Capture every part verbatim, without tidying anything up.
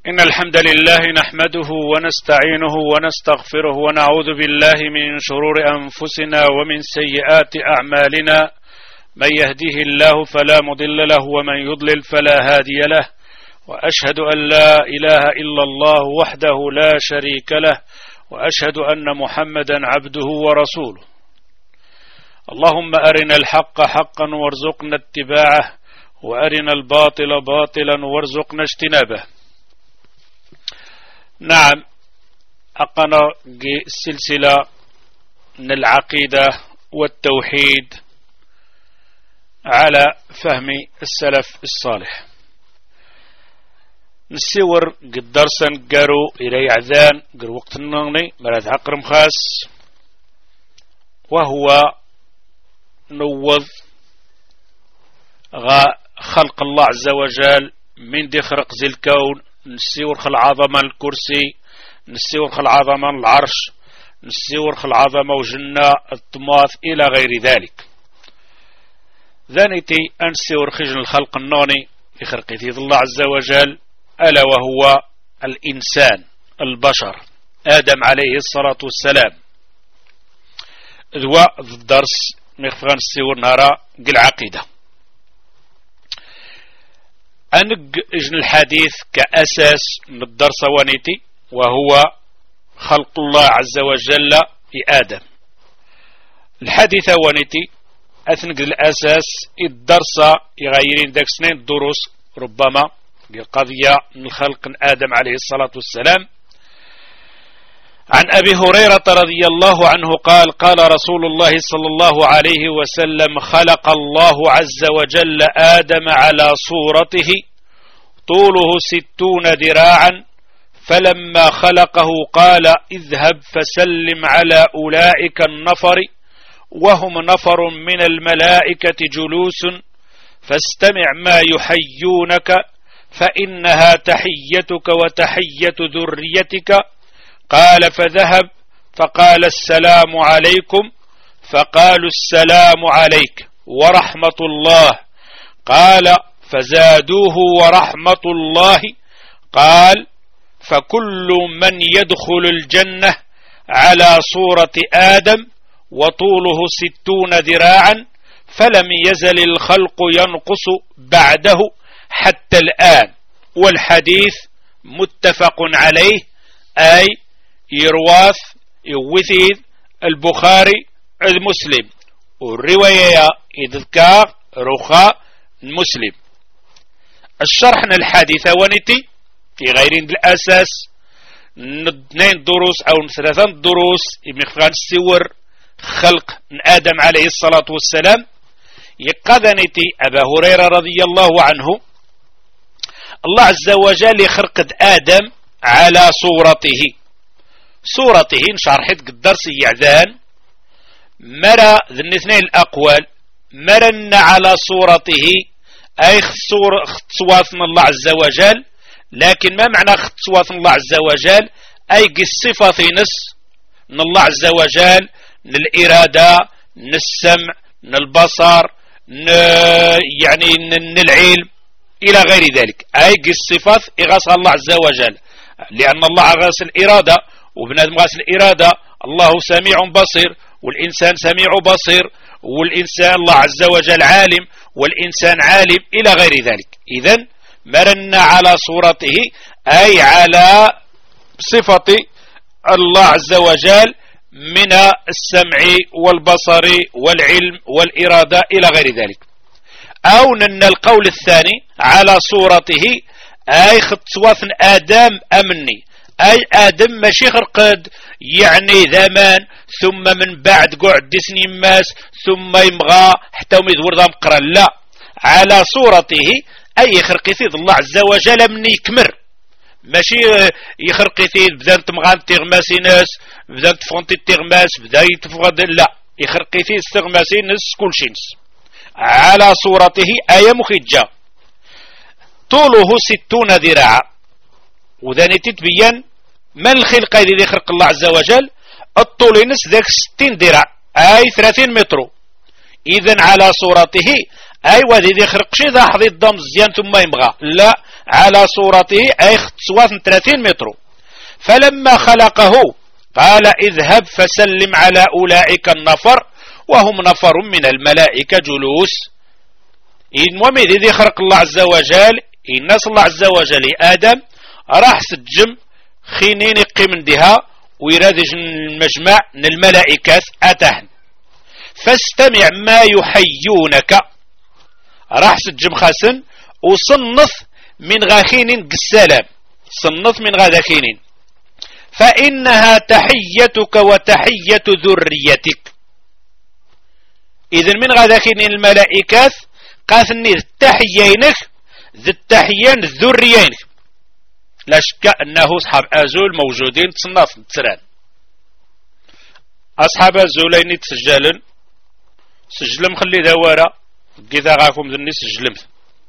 إن الحمد لله نحمده ونستعينه ونستغفره ونعوذ بالله من شرور أنفسنا ومن سيئات أعمالنا. من يهديه الله فلا مضل له ومن يضلل فلا هادي له، وأشهد أن لا إله إلا الله وحده لا شريك له، وأشهد أن محمدا عبده ورسوله. اللهم أرنا الحق حقا وارزقنا اتباعه، وأرنا الباطل باطلا وارزقنا اجتنابه. نعم، أقنا السلسلة من العقيدة والتوحيد على فهم السلف الصالح. نسيور قد درسا قارو إلي عذان قر وقت النغني مراد عقرم خاص، وهو نوض غا خلق الله عز وجل من دي خرق زي الكون. نسيور خل عظمة الكرسي، نسيور خل عظمة العرش، نسيور خل عظمة وجنة الطماث إلى غير ذلك. ذانيتي أنسيور خجل الخلق النوني يخرقتي الله عز وجل، ألا وهو الإنسان البشر آدم عليه الصلاة والسلام. ذو الدرس مخفغان السيور نارا قل عقيدة أنق إجن الحديث كأساس من الدرس وانيتي، وهو خلق الله عز وجل لآدم. الحديث وانيتي أثنق الأساس الدرس يغيرين داك سنين الدروس ربما القضية من خلق آدم عليه الصلاة والسلام. عن أبي هريرة رضي الله عنه قال: قال رسول الله صلى الله عليه وسلم: خلق الله عز وجل آدم على صورته، طوله ستون ذراعا، فلما خلقه قال: اذهب فسلم على أولئك النفر، وهم نفر من الملائكة جلوس، فاستمع ما يحيونك، فإنها تحيتك وتحية ذريتك. قال: فذهب فقال: السلام عليكم، فقالوا: السلام عليك ورحمة الله. قال: فزادوه ورحمة الله. قال: فكل من يدخل الجنة على صورة آدم وطوله ستون ذراعا، فلم يزل الخلق ينقص بعده حتى الآن. والحديث متفق عليه، أي يرواث يوثيد البخاري المسلم، والرواية إذكار رخاء مسلم. الشرح الحديث ونتي في غير الأساس اثنين دروس أو ثلاثة دروس مخفغان السور خلق من آدم عليه الصلاة والسلام. يقذنتي أبا هريرة رضي الله عنه، الله عز وجل يخرق آدم على صورته. صورته شرحت الدرس يعذان مرى ذن اثنين الأقوال. مرن على صورته أي خصواث من الله عز وجل، لكن ما معنى خصواث من الله عز وجل؟ أي الصفة نس من الله عز وجل، من الإرادة، من السمع، من البصر، يعني من العلم إلى غير ذلك. أي الصفات إغاصها الله عز وجل، لأن الله غاس الإرادة، وبنادم غاس الإرادة. الله سميع بصير، والإنسان سميع بصير، والإنسان الله عز وجل عالم، والإنسان عالم إلى غير ذلك. إذن مرن على صورته أي على صفة الله عز وجل من السمع والبصر والعلم والإرادة إلى غير ذلك. أو نن القول الثاني على صورته أي خطوات آدم أمني، أي آدم ماشي خرقد يعني ذمان ثم من بعد قعد سنين ماس ثم يمغى حتى وميدور ذا مقرا. لا، على صورته أي خرقثيد الله عز وجل من يكمر، ماشي يخرقثيد بدا تمغان تغماسي ناس، بدا تفغنتي تغماس، بدا يتفغد. لا، يخرقثيد تغماسي ناس كل شينس. على صورته أي مخجة، طوله ستون ذراعا. وذاني تتبين من الخلق الذي خلق الله عز وجل. الطول نس ذاك ستين ذراع أي ثلاثين متر. إذن على صورته أي وذي ذي خرق شي ذا حظي الضم زيان ثم يمغى. لا، على صورته أي سواث ثلاثين متر. فلما خلقه قال اذهب فسلم على أولئك النفر وهم نفر من الملائكة جلوس. المهم إذا خلق الله عز وجل الناس الله عز وجل آدم راح سجم خينين يقيم دها ويرادج المجمع من الملائكة أتهن فاستمع ما يحيونك راح سجم خاسن وصنف من غاخين السلام صنف من غاخين فإنها تحيتك وتحية ذريتك. إذن من غاخين الملائكة قاثني التحيينك ذي التحيين الذريينك. لا شك أنه أصحاب أزول موجودين تصنف تسران أصحاب أزولين تسجلن سجلم خلي دوارة كذا غاكم ذني سجلمت.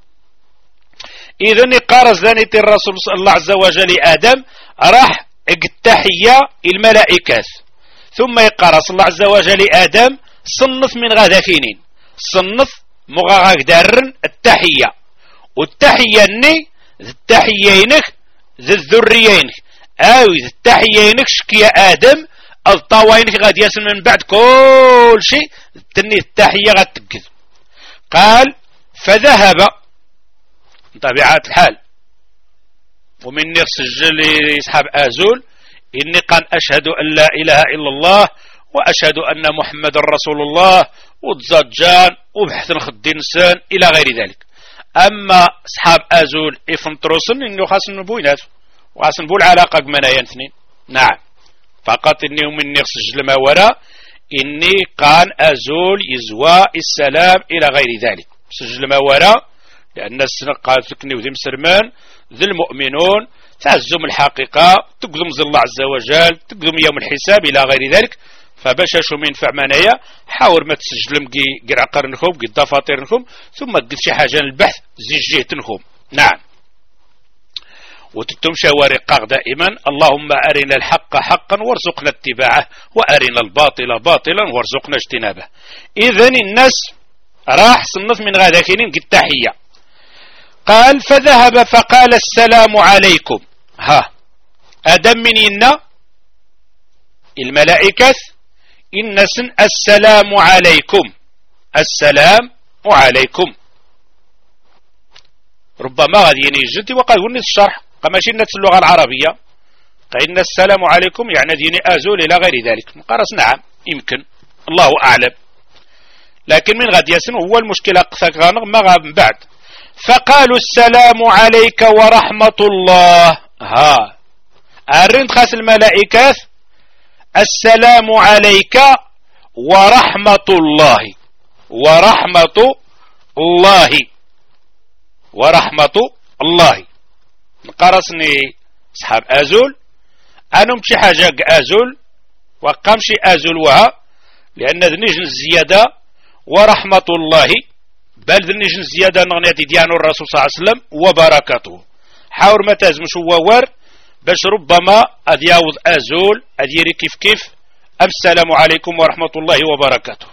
إذن يقارز ذانيت الرسول صلى الله عز وجل آدم راح التحية الملائكة ثم يقارز الله عز وجل آدم صنف من غاذاكينين صنف مغاغاك دارن التحية والتحية ني التحيينك ذي الذريينك أو التحيينك شكيا آدم الطوينك غادي يسن من بعد كل شيء تني التحية غاد تكذ. قال فذهب طبيعة الحال ومن سجل يسحب آزول إني قال أشهد أن لا إله إلا الله وأشهد أن محمد رسول الله وتزجان وبحث الخدين سان إلى غير ذلك. أما أصحاب أزول إفنتروسن إنه خاص نبوينات وخاص نبو العلاقة بمنايا اثنين. نعم فقط إني من سجل ما وراء إني قان أزول يزوى السلام إلى غير ذلك سجل ما وراء لأن السنة قال فكني وذي مسرمان ذي المؤمنون تعزم الحقيقة تقدم ذي الله عز وجل تقدم يوم الحساب إلى غير ذلك. فباش شو من فع منايا حاول ما تسجلم قي قرع قرنكم قي دفاترنكم ثم تقف شي حاجة للبحث زي جهتنكم. نعم وتتم شوارق دائما اللهم أرنا الحق حقا وارزقنا اتباعه وأرنا الباطل باطلا وارزقنا اجتنابه. إذن الناس راح صنف من غاداكين قد تحية. قال فذهب فقال السلام عليكم. ها أدم من إنا الملائكة إن سن السلام عليكم السلام عليكم. ربما غادي يجي وقال قلنا الشرح قماشي الناس اللغة العربية قلنا السلام عليكم يعني ديني أزول إلى غير ذلك. نقرس نعم يمكن الله أعلم لكن من غادي يسن هو المشكلة قثك غانغ ما غاب من بعد. فقالوا السلام عليك ورحمة الله. ها أرنت خاس الملائكة السلام عليك ورحمة الله ورحمة الله ورحمة الله. نقرسني صحاب أزول أنا مشي حاجة أزول وقامشي أزول وها لأن ذنيجن الزيادة ورحمة الله بل ذنيجن الزيادة نغنيتي ديانو الرسول صلى الله عليه وسلم وبركاته. حاور ما تازمش هو ور باش ربما أدياوض أزول أديري كيف كيف السلام عليكم ورحمة الله وبركاته.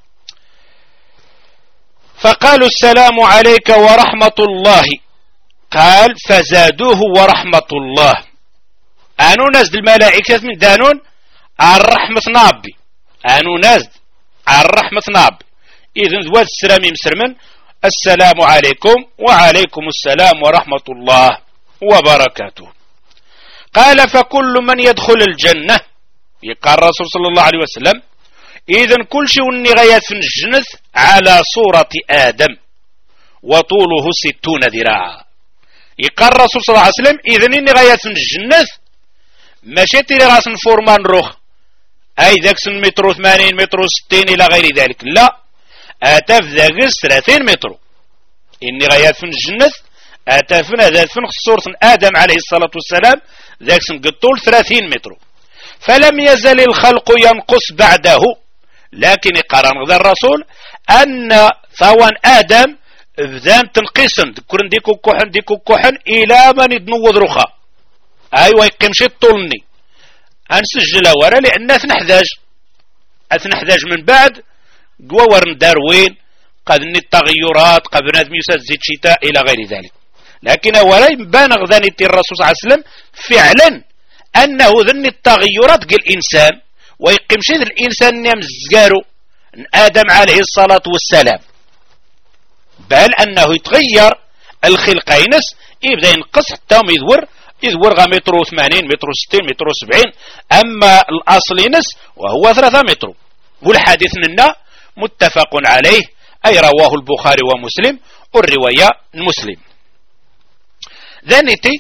فقالوا السلام عليك ورحمة الله. قال فزادوه ورحمة الله. أنو نزد الملائكة من دانون عن رحمة نابي أنو نزد عن رحمة نابي. إذن ذوات السلام يمسرمن السلام عليكم وعليكم السلام ورحمة الله وبركاته. قال فكل من يدخل الجنة يقال الرسول صلى الله عليه وسلم إذن كل شيء غايات في الجنة على صورة آدم وطوله ستون ذراعا. يقال الرسول صلى الله عليه وسلم إذن إني غايات في الجنة ماشي تيري غاس فورمان روخ أي ذاك سن مترو ثمانين مترو ستين إلى غير ذلك لا أتاف ذاك ثلاثين مترو. إني غايات في الجنة أتافنا ذات فن صورة آدم عليه الصلاة والسلام ذاك سنقطول ثلاثين متر. فلم يزل الخلق ينقص بعده لكن قرن غدا الرسول أن ثوان آدم بدان تنقسم ذكرن ديكو كوحن ديكو كوحن إلى من يدنوض رخا أيوة يقيمشي طولني أنسجل ورا لأن أثنحذاج أثنحذاج من بعد قوى ورن داروين قد التغيرات قد نادم يساد زيت شتاء إلى غير ذلك. لكن ولا يبان غذاني الرسول صلى الله عليه وسلم فعلا أنه ذن التغيرات قال الإنسان ويقيمش الإنسان يمزقارو آدم عليه الصلاة والسلام، بل أنه يتغير الخلقة ينس يبدأ ينقص حتى يدور يدور غا متر وثمانين متر وستين متر وسبعين، أما الأصل ينس وهو ثلاثة متر. والحديث لنا متفق عليه، أي رواه البخاري ومسلم والرواية المسلم. ذانيتي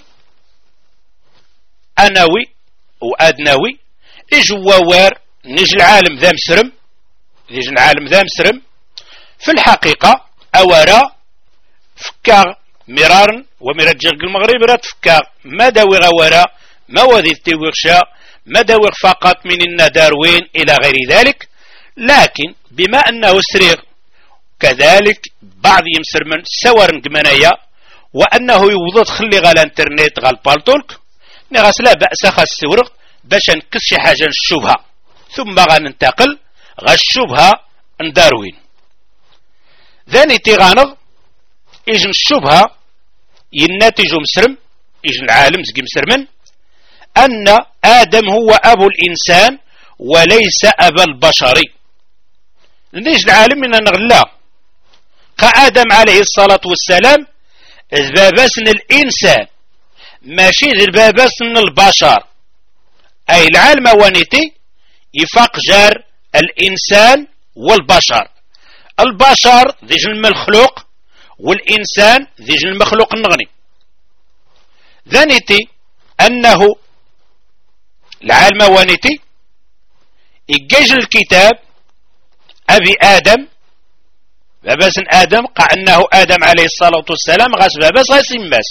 أنوي وأدنوي إجوار نجي العالم ذا مسرم نجي العالم ذا مسرم في الحقيقة أورا فكا مرارا ومرجع المغرب رات فكا ما داوي غورا ما وذي تيوغشا ما داوي فقط من النداروين إلى غير ذلك، لكن بما أنه سريغ كذلك بعض يمسر من سور نقمنايا وأنه يوضد خلي غال الانترنت غال بالتولك نغاس لا بأس خاص سورغ باش نكس شي حاجة الشبهة ثم غننتقل غا الشبهة نداروين. ذاني تيغانغ إجن الشبهة يناتج مسرم إجن العالم زقي مسرمن أن آدم هو أبو الإنسان وليس أبا البشري. نيج العالم من نغلا قا آدم عليه الصلاة والسلام ذبابسن الإنسان ماشي ذبابسن البشر، أي العالم وانيتي يفاق جار الإنسان والبشر. البشر ذي جن المخلوق والإنسان ذي جن المخلوق النغني. ذانيتي أنه العالم وانيتي يجيج الكتاب أبي آدم باباس آدم قا أنه آدم عليه الصلاة والسلام غاس باباس غاس يماس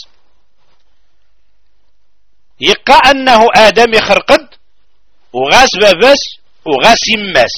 يقا أنه آدم يخرقد وغاس باباس وغاس يماس.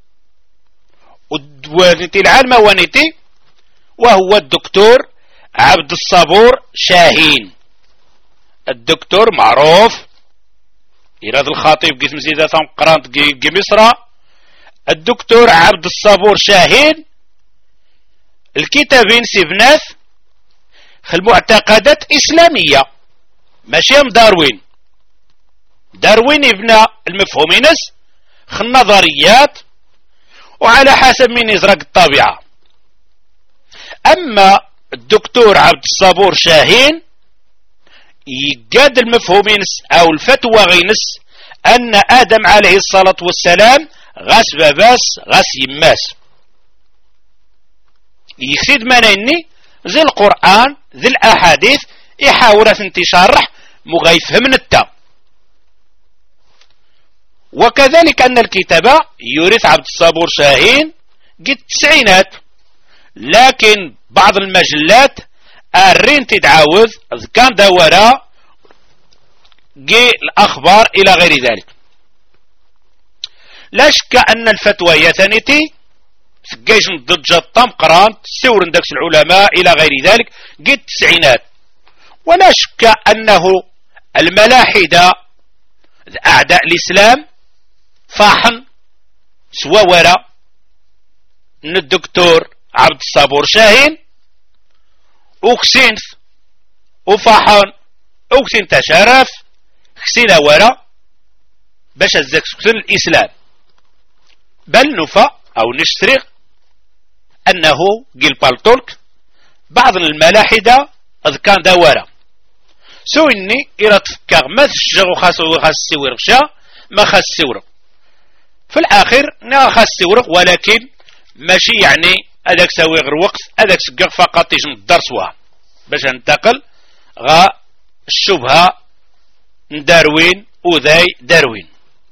ونتي العالم ونتي وهو الدكتور عبد الصبور شاهين. الدكتور معروف إيراد الخطيب قسم زيادة قرانت قي مصر. الدكتور عبد الصبور شاهين الكتابين سيفناث المعتقدات إسلامية ماشي داروين. داروين يبنى المفهومينس النظريات وعلى حسب من يزرق الطبيعة. أما الدكتور عبد الصبور شاهين يقاد المفهومينس أو الفتوى غينس أن آدم عليه الصلاة والسلام غاس باباس غاس يماس يكسيد منيني ذي القرآن ذي الأحاديث يحاول انتشارح مغيفهم من التا. وكذلك أن الكتابة يورث عبد الصبور شاهين قد التسعينات، لكن بعض المجلات الرين تتعاوذ كان دورا جي الأخبار إلى غير ذلك. لا شك أن الفتوى يثنتي سجيش ضد جطام قران سور اندكس العلماء إلى غير ذلك قد التسعينات. ولا شك أنه الملاحدة أعداء الإسلام فاحن سوا ورا من الدكتور عبد الصبور شاهين وكسينث وفاحن وكسين تشرف كسينا ورا باش الزكسكسن الإسلام. بل نفا أو نشتري أنه قيل بالتولك بعض الملاحدة إذ كان دورا سو إني إلا تفكر ما تشجغ خاصو خاص السورق شا ما خاص السورق في الآخر نا خاص السورق، ولكن ماشي يعني هذاك سوي غير وقت هذاك سقق فقط يجن الدرسوها باش ننتقل غا الشبهة نداروين وذاي داروين.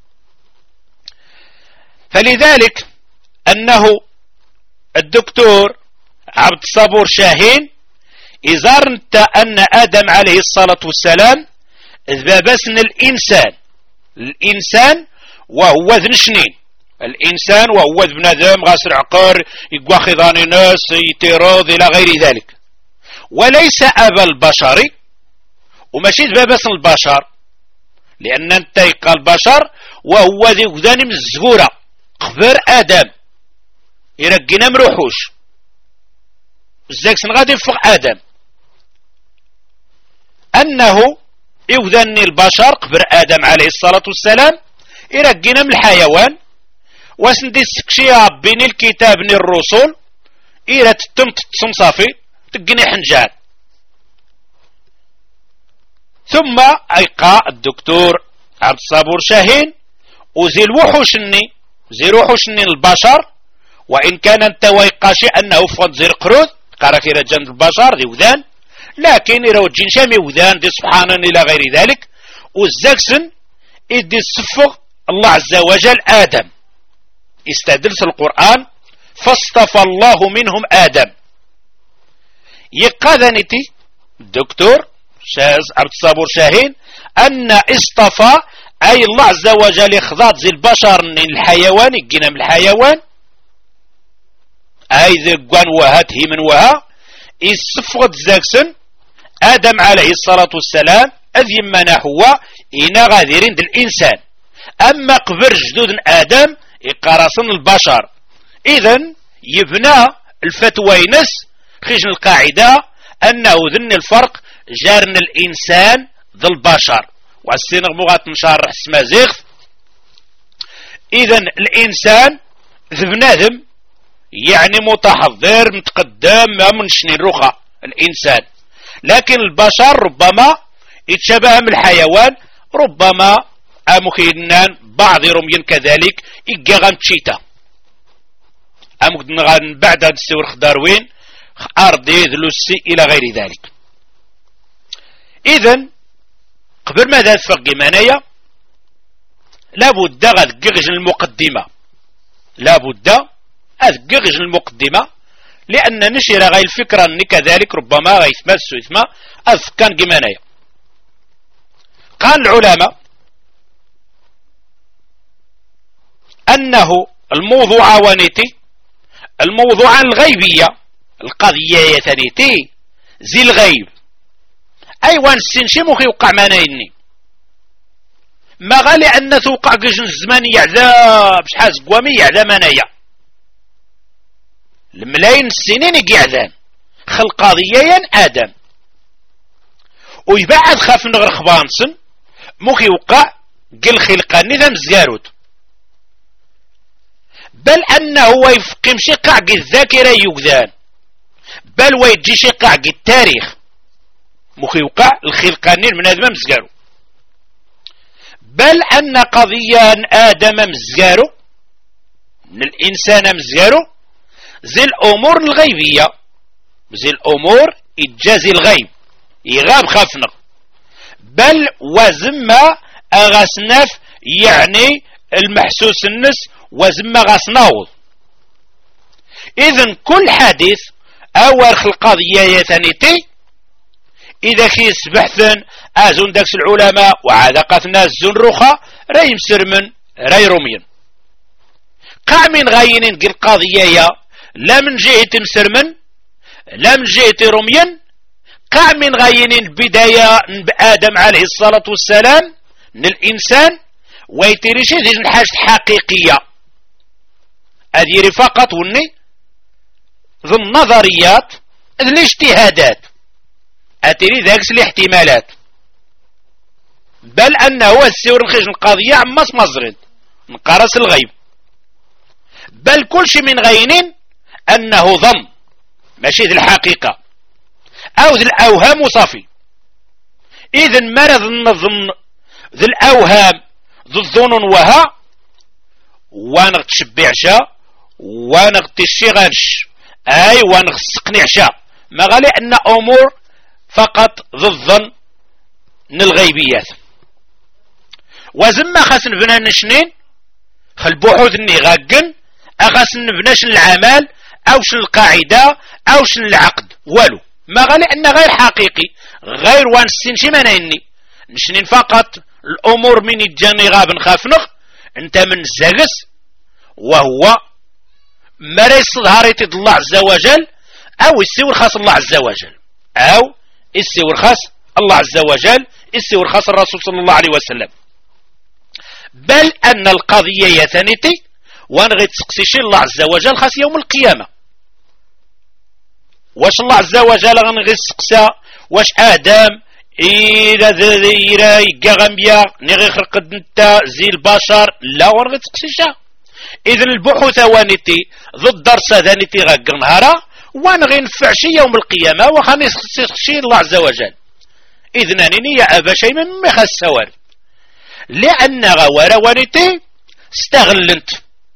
فلذلك أنه الدكتور عبد الصبور شاهين إذا انت أن آدم عليه الصلاة والسلام ذبابسن الإنسان الإنسان وهو ذن شنين الإنسان وهو ذن ذم غاسر عقار يقوى خضاني ناس يتيروض إلى غير ذلك، وليس أبا البشر وماشي ذبابسن البشر، لأن انت يقال البشر وهو ذي ذاني من الزهورة قبر آدم يرقينا مروحوش الزاكسن غادي يفق آدم أنه إوذن البشر قبر آدم عليه الصلاة والسلام إرقنا من الحيوان واسندي السكشية بين الكتاب من الرسول إيرا تتم تصنصافي تقني حنجان. ثم أيقى الدكتور عبد الصبور شاهين وزي الوحوشني زي الوحوشني البشر، وإن كان انت ويقاشي أنه فقد زي القرود قرأ في رجال البشر دي وذان، لكن إرا وجين شامي وذان دي سبحانا إلى غير ذلك. والزاكسن إدي الصفغ الله عز وجل آدم استدلس القرآن فاصطفى الله منهم آدم. يقاذنتي الدكتور شاز عبد الصبور شاهين أن اصطفى أي الله عز وجل اخضاط زي البشر من الحيوان يجينا من الحيوان أي ذي قوان وهات هي من وها الصفغة زاكسن آدم عليه الصلاة والسلام أذي منا هو إنا غادرين الإنسان. أما قبر جدود آدم يقارصن البشر. إذن يبنى الفتوى ينس خيجن القاعدة أنه ذن الفرق جارن الإنسان ذا البشر والسينغ مغات نشارح اسمه زيغ. إذن الإنسان ذي بنادم يعني متحضر متقدم ما من شنين رخى الإنسان، لكن البشر ربما يتشبه من الحيوان، ربما أمكنان بعض رميين كذلك إيقاغان تشيتا أمكن بعد هذا السور خداروين أرضي ذلوسي إلى غير ذلك. إذن قبل ما ذات فقي منايا لابد أذقغج المقدمة لابد أذقغج المقدمة لأن نشر غير الفكرة أني كذلك ربما غيثما السوثما أذكان جمانايا. قال العلماء أنه الموضوع ونيتي الموضوع الغيبية القضية يثنيتي زي الغيب أيوان السنشي مخي وقع مانايني ما غالي أن توقع قجن الزمان يعذاب شحاز قوامي يعذاب مانايا الملايين السنين يعذاب خلق قضية آدم ويبعد خاف نغر خبانسن مخي وقع قل خلقاني ذا مزيارود، بل أنه ويفقم شقع الذاكرة يقذان، بل ويجي شقع التاريخ مخي وقع الخلقاني من هذا مزيارو، بل أن قضية آدم مزيارو من الإنسان مزيارو زي الأمور الغيبية زي الأمور إجازي الغيب يغاب خافنا، بل وزما أغسناف يعني المحسوس النس وزما غسناوض. إذن كل حديث أول القضية يثنيتي إذا كيس بحثا أزون داكس العلماء وعادقتنا الزون رخا راي مسرمن راي رومين قع من غاينين قل قضية لا من جهة مسرمن لا من جهة رومين قع من غاينين البداية بآدم عليه الصلاة والسلام من الإنسان ويتريشي ذي الحاجة حقيقية هذه فقط وني ذو النظريات ذو الاجتهادات أتري ذاك الاحتمالات، بل أنه السور الخيج القضية عماس مزرد نقرس الغيب، بل كل شيء من غينين أنه ظن ماشي ذي الحقيقة أو ذي الأوهام صافي. إذن مرض النظن ذي الأوهام ذو الظنون وها وانغ تشبعشا وانغ تشيغلش أي وانغ سقنعشا ما غالي أن أمور فقط ذو الظن من الغيبيات. وزما خاص نبنا نشنين خالبحوث اني غاقن اخاص نبناش العمل او شن القاعدة او شن العقد والو ما غالي ان غير حقيقي غير وانسين شي مانايني نشنين فقط الامور من يجاني غاب نخافنغ انت من الزاقس وهو مريس ظهرت الله عز وجل او السور خاص الله عز وجل او السور خاص الله عز وجل السور خاص الرسول صلى الله عليه وسلم، بل أن القضية يثنيتي وانغي تسقسيشي الله عز وجل خاص يوم القيامة واش الله عز وجل غنغي تسقسا واش آدم إذا ذا يقا غنبيا نغي خرق نتا زي البشر لا ورغي تقسيشا. إذن البحوث وانتي ضد درسة ذانتي غاق نهارا وانغي نفعشي يوم القيامة وخاني سخشي الله عز وجل. إذن أنني يا أبا شيء من مخا السوار لأن غوارا وانتي استغلنت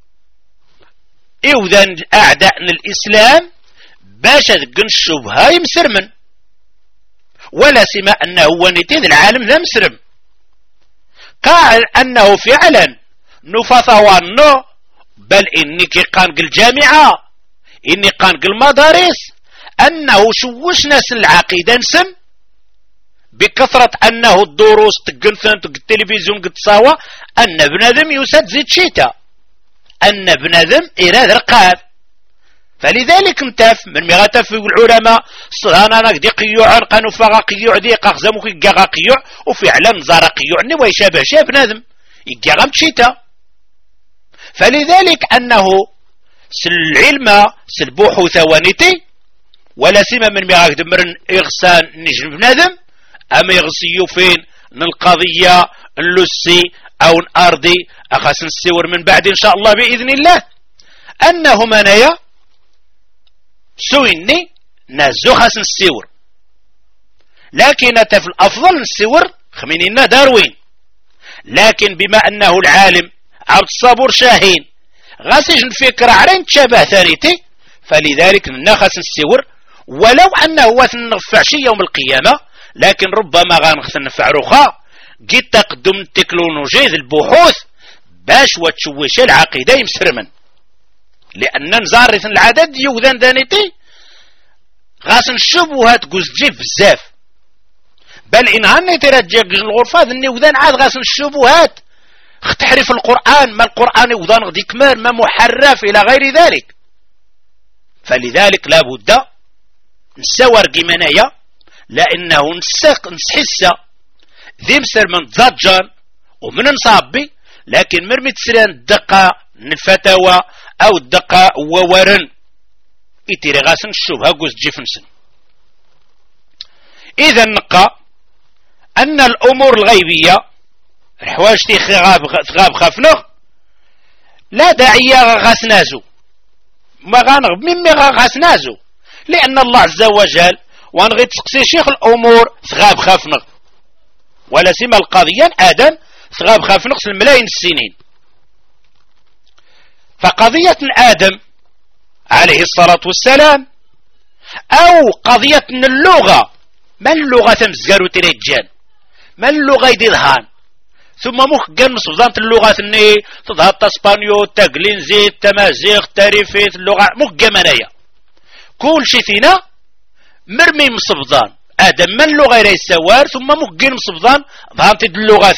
إوذان أعداء الإسلام باش ذقن الشبهة يمسرمن ولا سما أنه ونتيذ العالم ذا مسرم قال أنه فعلا نفثوانو بل إني كي قانق الجامعة إني قانق المدارس أنه شوش ناس العقيدة نسم بكثرة أنه الدروس تقنثن تق التلفزيون قد تصاوى أن بنادم يسد زيد شيتا أن بنادم إراد رقاب. فلذلك انتف من مغاتف العلماء صهانا نقدي قيوع قانو فغا قيوع دي قاخزمو كي قاقا قيوع وفعلا زار قيوع نوا يشابه شاب نادم يقاقم تشيتا. فلذلك أنه سالعلم سالبوحوث وانيتي ولا سيما من مغاك دمرن إغسان نجم بنادم أما يغسيو فين القضية اللسي أو الأرضي أخاس نسيور من بعد إن شاء الله بإذن الله أنه منايا سويني نازو خاس نسيور لكن في الأفضل نسيور خمينينا داروين. لكن بما أنه العالم عبد الصبور شاهين غاسج الفكرة عرين تشابه ثانيتي فلذلك نخاس نسيور ولو أنه وثنفع شي يوم القيامة لكن ربما غانخث نفع رخاء جيت تقدم التكنولوجيا البحوث باش وتشوش العقيدة يمسرمن لأن نزارث العدد يوذان دانيتي غاس الشبهات قوز جيف بزاف بل إن هاني ترجع الغرفة ذني وذان عاد غاس الشبهات تحرف القرآن ما القرآن وذان غدي كمال ما محرف إلى غير ذلك. فلذلك لا بد نسوار قيمانية لأنه نسق نسحسة ذي مسر من ضجان ومن نصابي لكن مرمي تسرين الدقة من الفتاوى أو الدقة وورن إتيري غاسن الشبهة قوز جيفنسن. إذا نقى أن الأمور الغيبية الحواج تغاب غاب خافنه لا داعي غاسنازو ما غانغب مما غاسنازو لأن الله عز وجل وانغي تسقسي شيخ الأمور ثغاب خافنغ ولا سيما القضية آدم ثغاب خافنغ الملايين السنين. فقضية آدم عليه الصلاة والسلام أو قضية اللغة ما اللغة تمزقارو تريجان ما اللغة يدهان ثم مخ قنص بضانت اللغة الني تظهر تاسبانيو تاقلينزي تمازيغ تاريفيت اللغة مخ قمانية كل شي فينا مرمي مصبضان آدم من اللغة يرى السوار ثم مخ مصبضان ظهرت اللغة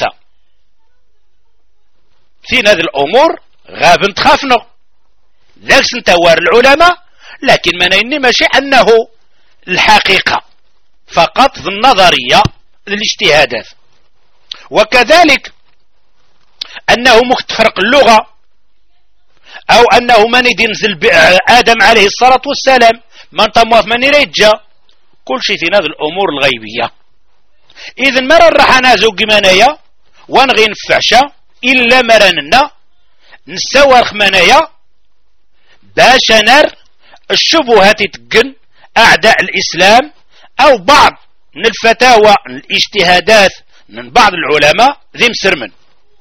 فين هذه الأمور غاب انتخافنا ذاك سنتوار العلماء لكن ما نيني ماشي أنه الحقيقة فقط ذي النظرية الاجتهادات. وكذلك أنه مختفرق اللغة أو أنه من ينزل آدم عليه الصلاة والسلام من طموف من يرجى كل شيء في هذه الأمور الغيبية. إذن مرة راح نازو قمانايا ونغي نفعشا إلا مرننا نسوى خمانايا باش نر الشبهات تقن أعداء الإسلام أو بعض من الفتاوى الاجتهادات من بعض العلماء ذي مسرمن.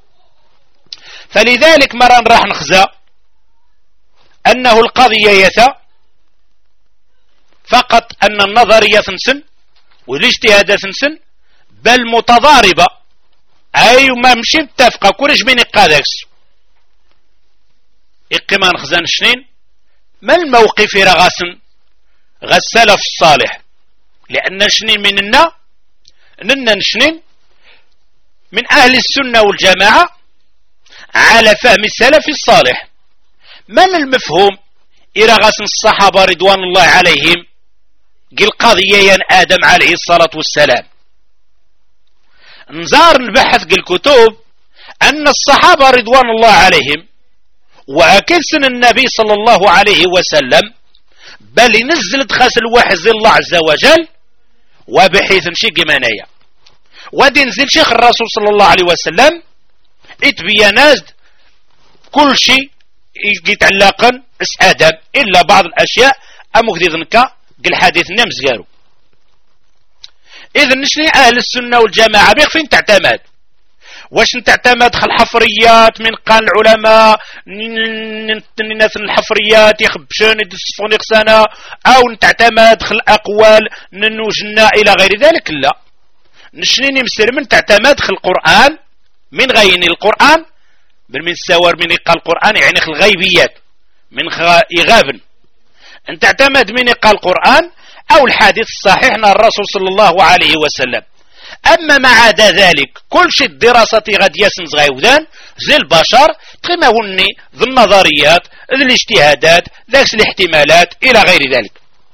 فلذلك مرة راح نخزى أنه القضية يثا فقط أن النظرية تنسن والاجتهادات تنسن بل متضاربة أي ما مشي متفقة كلش بين القادكس إقما نخزان شنين ما الموقف رغاسن غسلف الصالح لأن شنين مننا ننا شنين من أهل السنة والجماعة على فهم السلف الصالح. من المفهوم إرغاسن الصحابة رضوان الله عليهم قل قضية آدم عليه الصلاة والسلام نزار نبحث قل كتب أن الصحابة رضوان الله عليهم وأكل سن النبي صلى الله عليه وسلم بل نزلت خاس الواحد زي الله عز وجل وبحيث نشي قمانية ودي نزل شيخ الرسول صلى الله عليه وسلم اتبيانات كل شيء يتعلق اسعادا الا بعض الاشياء امك ذنكا قل حديث نمز قالوا. اذا نشني اهل السنه والجماعه بيغ فين تعتمد؟ واش تعتمد خل الحفريات من قال العلماء الناس الحفريات يخبشون يدسفون يغسانا او تعتمد خل الاقوال ننوجنا الى غير ذلك؟ لا، نشني نمسر من تعتمد خل القران من غير القران من السوار من يقال القران يعني خل الغيبيات من يغابن ان تعتمد من يقال القران او الحديث الصحيح عن الرسول صلى الله عليه وسلم. اما ما عدا ذلك كل شيء الدراسة غاد يسنز غيوذان زي البشر تغيمهني ذو النظريات ذو الاجتهادات ذاك الاحتمالات الى غير ذلك.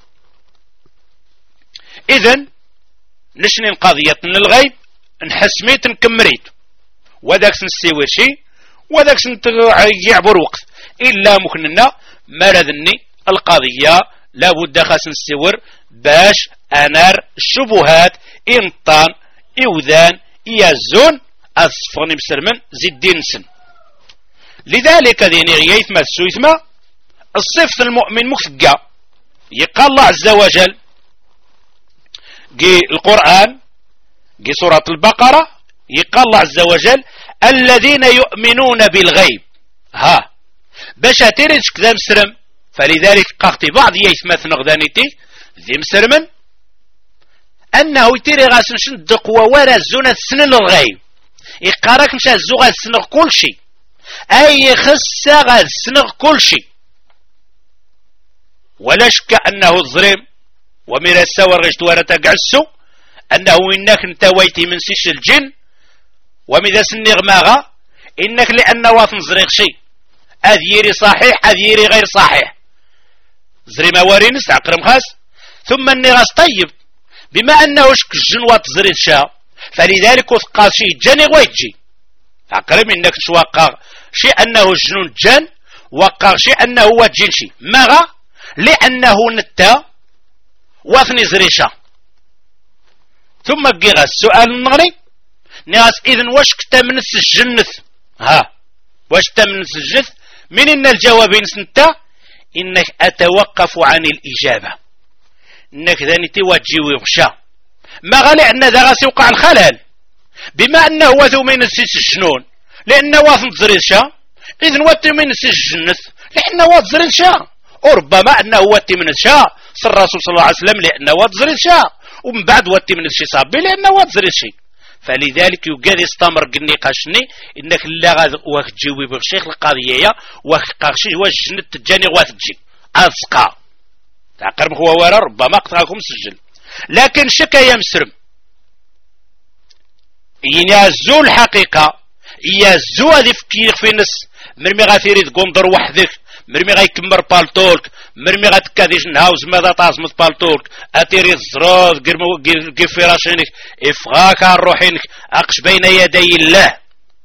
اذن نشني القضية من الغيب نحسميت نكمريت وذاك نسيوي شيء وذاك يعبر وقت الا مكننا مرضني القضية لابد خاص نسيور باش انار الشبهات انطان إوذان إيازون أصفغني مسلمن زيد دين سن. لذلك ذيني غيث ما السويثما الصفة المؤمن مكثقة يقال الله عز وجل جي القرآن جي سورة البقرة يقال الله عز وجل الذين يؤمنون بالغيب ها باش تريدش كذا مسرم. فلذلك قاختي بعض يثمث نغذانيتي ذي مسرمن انه يتيري غاسن شندق وورا الزونة سنن الغيب يقارك مشا الزو غاسنغ كل شيء اي خصة غاسنغ كل شيء ولا شك انه الظلم وميرا السور غشتوارة تقعسو انه انك انت ويتي من سيش الجن ومذا سنغ ماغا انك لان واثن زريغ شيء اذيري صحيح اذيري غير صحيح زري موارينس عقرم خاص ثم النغاس طيب بما انه شك الجنوات زريد شا فلذلك وثقال شيء جاني ويتجي عقرم انك توقع شيء انه الجنون جن وقع شيء انه هو جن شيء ماغا لانه نتا واثني زريشا. ثم بقي غاس السؤال المغري ناس اذن واش كتمنس الجنث ها واش تمنس الجنث من ان الجواب نسنتا انك اتوقف عن الاجابه انك ذاني توجي ويغشى ما غالي عندنا ذا غاسي يوقع الخلل بما انه وذو من السيس الجنون لانه واثن زريشا اذن واتي من السيس الجنث لانه وات زريشا وربما انه واتي من الشا صلى الرسول صلى الله عليه وسلم لانه وات زريشا ومن بعد واتي من الشي صابي لانه وات زريشي. فلذلك يقال يستمر النقاشني انك لا غاد واخ تجاوب بالشيخ القضيه واخ قاشي واش جنت تجاني واث تجي اسقى تعقرب هو ورا ربما قطعكم سجل لكن شكا يمسرم ينازو الحقيقه يازو هذه فكير في نس مرمي غاثيري تقندر وحدك مرمي غيكمر بالطولك مرمي غتكاديش نهاوز ماذا تعزمت بالطولك اتيري الزروز قير فراشينك افغاك عن روحينك اقش بين يدي الله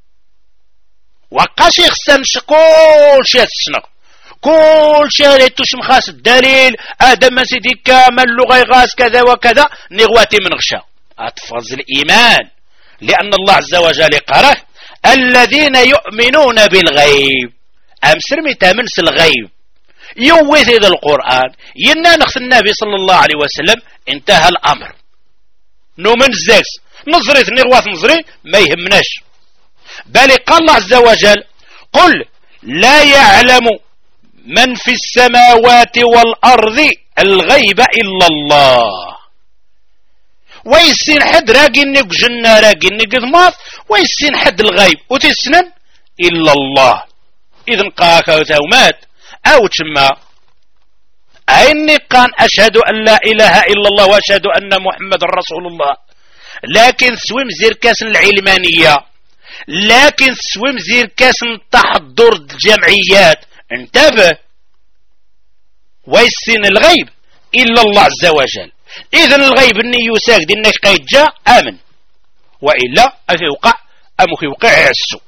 وقاش يخسن كل شيء تسنق كل شيء تسم خاص الدليل ادم سيدي كامل لغي غاز كذا وكذا نغواتي من غشا اتفضل الايمان لان الله عز وجل قرأ الذين يؤمنون بالغيب امسرمي تامنس الغيب يوث إذا القرآن ينا نخص النبي صلى الله عليه وسلم انتهى الأمر نومن الزاكس نظري نغواث نظري ما يهمناش بل قال الله عز وجل قل لا يعلم من في السماوات والأرض الغيب إلا الله ويسين حد راقي نق جنة راقي نق ضماث ويسين حد الغيب وتسنن إلا الله إذن قاكا وتومات أو تما أيني قان أشهد أن لا إله إلا الله وأشهد أن محمد رسول الله لكن سويم زير كاس العلمانية لكن سويم زير كاس تحضر الجمعيات انتبه ويسين الغيب إلا الله عز وجل. إذن الغيب أني يساك دي أنك قيد جاء آمن وإلا أفي وقع أمك يوقع يعسو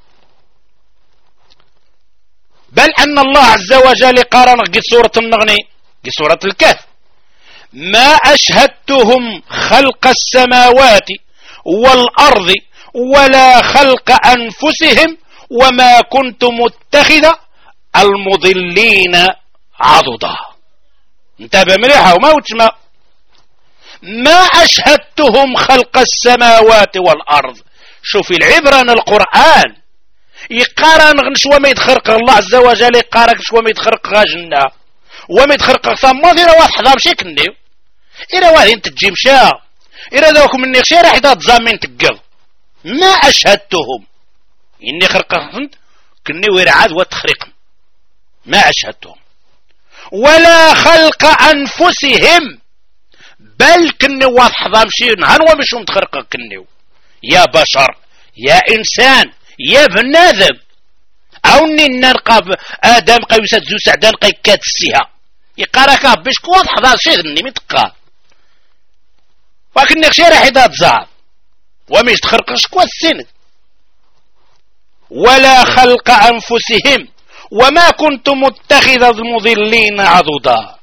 بل أن الله عز وجل قارن قد سورة النغني قد سورة الكهف ما أشهدتهم خلق السماوات والأرض ولا خلق أنفسهم وما كنت متخذ المضلين عضدا. انتبه مليحة وما وتشما ما أشهدتهم خلق السماوات والأرض. شوفي العبرة القرآن يقارن غنشوى ما يتخرق الله عز وجل يقارن شوى ما يتخرق غاجنا وما يتخرق ثم ذي رواه حضام شكني إذا واحد انت تجي مشا إذا ذاك مني خشي راح يدا تزامين تقض. ما أشهدتهم إني خرقت كني ورعاد وتخرق ما أشهدتهم ولا خلق أنفسهم بل كني واضح ضامشي نهار ومش متخرق كني. يا بشر يا إنسان يا بنادم أوني نرقب آدم قيوسات زو سعدان قي كاتسيها يقارك باش واضح ضامشي غني متقا ولكن خشي راح يدا تزعب ومش تخرقش كوا السند. ولا خلق أنفسهم وما كنت متخذ المضلين عضدا.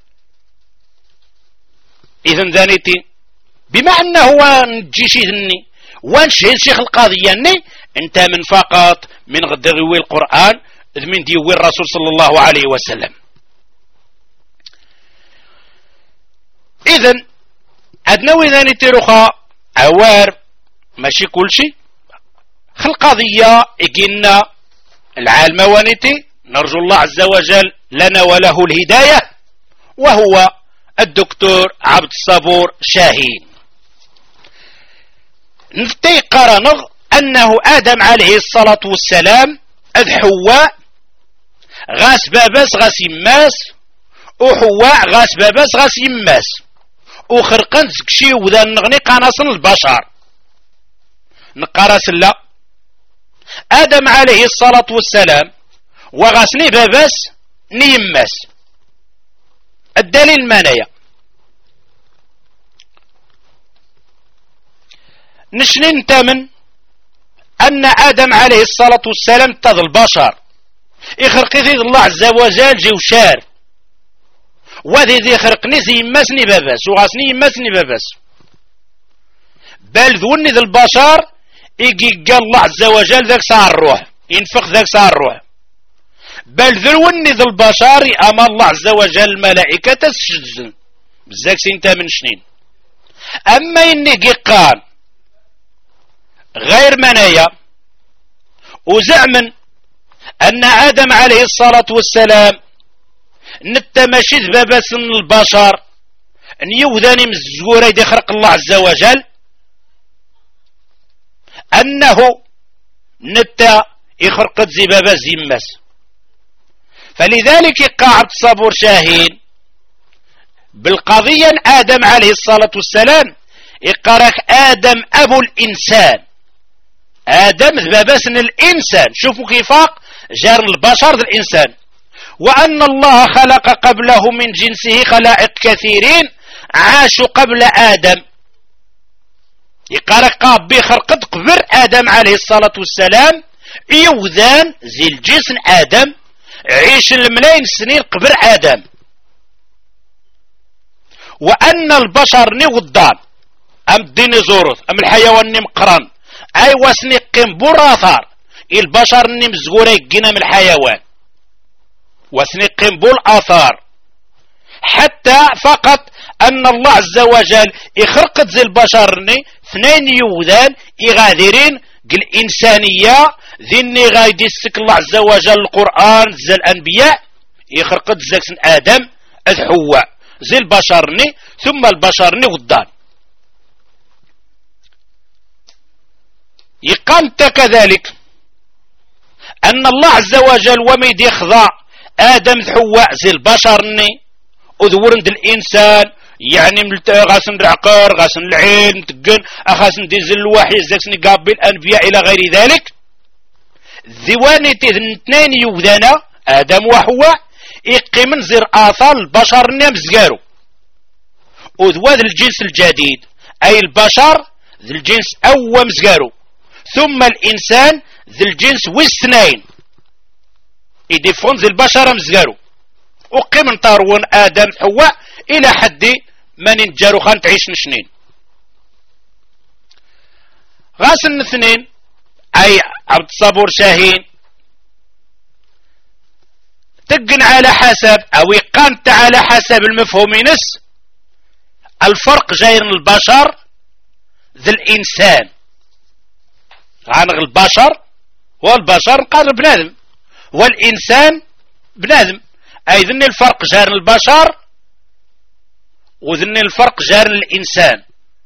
إذن ذانيتي بما أنه نجيشي ذني وانشهد شيخ القضية ني انت من فقط من غدغوي القرآن من ديوي الرسول صلى الله عليه وسلم. إذن أدنوي ذانيتي رخا أوار ماشي كل شيء خلقضية إجينا العالم وانتي نرجو الله عز وجل لنا وله الهداية وهو الدكتور عبد الصبور شاهين. نفتي قرنغ أنه آدم عليه الصلاة والسلام أذ حواء غاس بابس غاس يماس وحواء غاس بابس غاس يماس وخرقن زكشي وذا نغني قناصن البشر نقراس لا آدم عليه الصلاة والسلام وغاسني باباس نيماس. الدليل مانايا نشنين تامن أن آدم عليه الصلاة والسلام تذ البشر يخرق ذي الله عز وجل جوشار وذي ذي خرقني زي يماسني باباس وغاسني يماسني باباس بل ذوني ذي البشر يجي قال الله عز وجل ذاك ساعة الروح ينفخ ذاك ساعة الروح بل ذروني ذا البشر أما الله عز وجل الملائكة تسجد بزاك سنتا من شنين. أما إني قيقان غير منايا وزعمن أن آدم عليه الصلاة والسلام نتمشيذ باباس البشر أن يوذاني مزورة يدي خرق الله عز وجل أنه نتا يخرق زي بابا زيماس. فلذلك قاعد صبور شاهين بالقضية آدم عليه الصلاة والسلام يقرأ آدم أبو الإنسان آدم ذبابسن الإنسان. شوفوا كيفاق جار البشر ذا الإنسان وأن الله خلق قبله من جنسه خلائق كثيرين عاشوا قبل آدم. يقرأ قابي خرقت قبر آدم عليه الصلاة والسلام يوذان زي الجسم آدم عيش الملايين سنين قبر آدم. وأن البشر نغضان أم الديناصورات أم الحيوان نمقرن أي واسني قنبور آثار البشر نمزغوري جنا من الحيوان واسني قنبور آثار حتى فقط أن الله عز وجل يخرقت زي البشر اثنين يوذان يغادرين الإنسانية ذني غايدي السك الله عز وجل القرآن زي الأنبياء يخرقت زي آدم أذ حواء زي البشرني ثم البشرني غضان. يقامت كذلك أن الله عز وجل وميد يخضع آدم حواء زي البشرني أذورند الإنسان يعني غاسن العقار غاسن العين تقن أخاسن ديزل الوحي زاكسني قابل الأنبياء إلى غير ذلك. ذواني اثنين يوذانا آدم وحواء يقيمن زر آثار البشر نمزقارو وذوذ الجنس الجديد أي البشر ذي الجنس أو مزقارو ثم الإنسان ذي الجنس واثنين يدفون ذي البشر مزقارو وقيمن طارون آدم حواء إلى حد من نجارو خان تعيش نشنين. غاسن اثنين أي عبد الصبور شاهين تقن على حسب أو قانت على حسب المفهوم نس الفرق غير البشر ذي الإنسان عن البشر والبشر قال بنادم والإنسان بنادم أي ذن الفرق جار البشر وذن الفرق جار الإنسان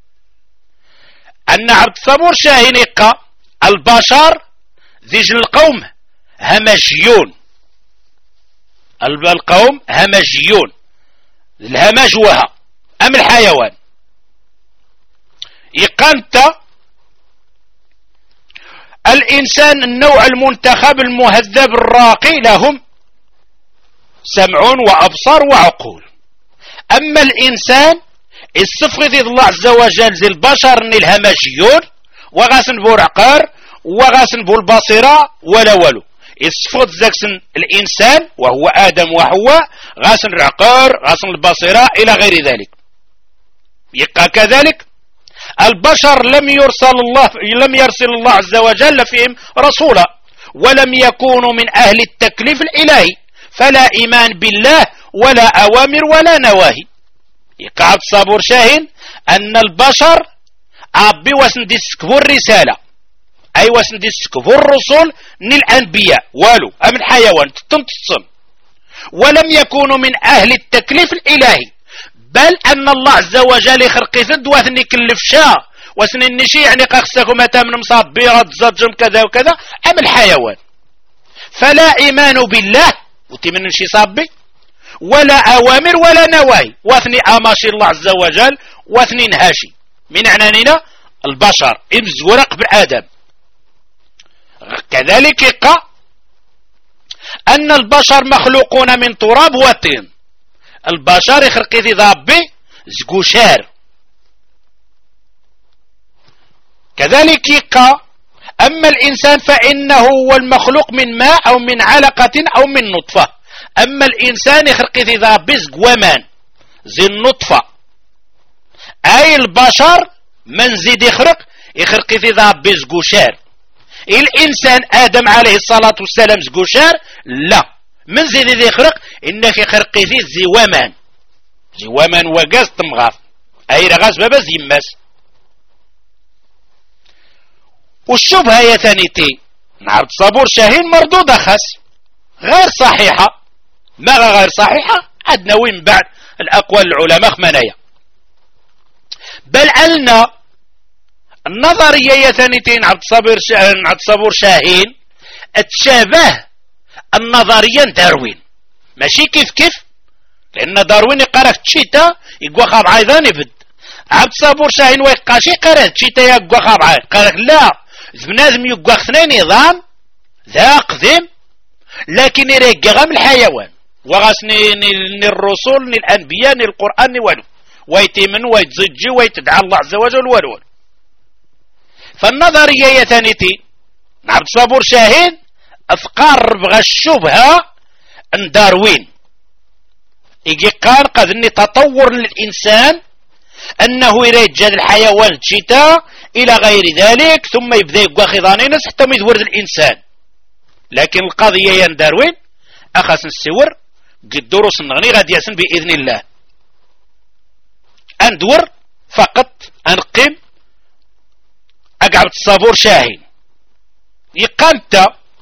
أن عبد الصبور شاهين يقى البشر ذيج القوم همجيون القوم همجيون الهمج وها أم الحيوان يقانت الإنسان النوع المنتخب المهذب الراقي لهم سمع وأبصار وعقول. أما الإنسان الصفغ ذي الله عز وجل زي البشر الهمجيون وغاسن بو العقار وغاسن بو البصيرة ولا ولو الصفغ زكسن الإنسان وهو آدم وحواء غاسن العقار غاسن البصيرة إلى غير ذلك. يبقى كذلك البشر لم يرسل الله لم يرسل الله عز وجل فيهم رسولا ولم يكونوا من أهل التكليف الإلهي فلا إيمان بالله ولا أوامر ولا نواهي. يقعد صابور شاهن أن البشر عبي وسن ديسكبو الرسالة أي وسن ديسكبو الرسول للأنبياء والو أم الحيوان تنتصن ولم يكونوا من أهل التكليف الإلهي بل أن الله عز وجل يخرق ثد وثني كلف شاء وسن النشي يعني قاقساكو متى من مصابيرة زجم كذا وكذا أم الحيوان فلا إيمان بالله وتمن نشي صابي ولا أوامر ولا نواهي وثني أماشي الله عز وجل وثني نهاشي من عناننا البشر إمز ورق بالآدم. كذلك يقع أن البشر مخلوقون من تراب وطين البشر يخرق في ضابي زقوشار. كذلك يقع أما الإنسان فإنه هو المخلوق من ماء أو من علقة أو من نطفة. أما الإنسان يخرق في ضابي زقومان زي النطفة أي البشر من زيد يخرق يخرق في ضابي زقوشار. الإنسان آدم عليه الصلاة والسلام زقوشار لا من زيد يخرق إنك يخرق فيه زوامان زوامان وقاز تمغاف أي رغاز بابا زيماس. والشبهة يا ثانيتي نعرض صبور شاهين مردودة خاص غير صحيحة. ما غير صحيحة عدنا وين بعد الأقوال العلماء خمانية بل ألنا النظرية يا ثانيتين عبد صبور شاهين عبد صبور شاهين تشابه النظرية داروين ماشي كيف كيف لأن داروين يقرأ في تشيتا يقوى خاب عايضان يبد عبد صبور شاهين ويقاشي قرأ تشيتا يقوى خاب عايض قالك لا بنادم يقوى اثنين نظام ذا قديم لكن يريق غام الحيوان وغاسني الرسول ني الأنبياء ني القرآن ني والو ويتمن ويتزجي ويتدعى الله عز وجل والو. فالنظرية يا ثانيتي عبد صبور شاهين أفقار بغى الشبهة ان داروين يجي قال قد اني تطور للإنسان أنه يرجع الحيوان تشيتا إلى غير ذلك ثم يبدأ يبقى خضانين حتى ما يدور الإنسان. لكن القضية يا داروين أخذ السور قد دروس النغني غادي يسن بإذن الله أندور فقط أنقم أقعد الصابور شاهين يقانت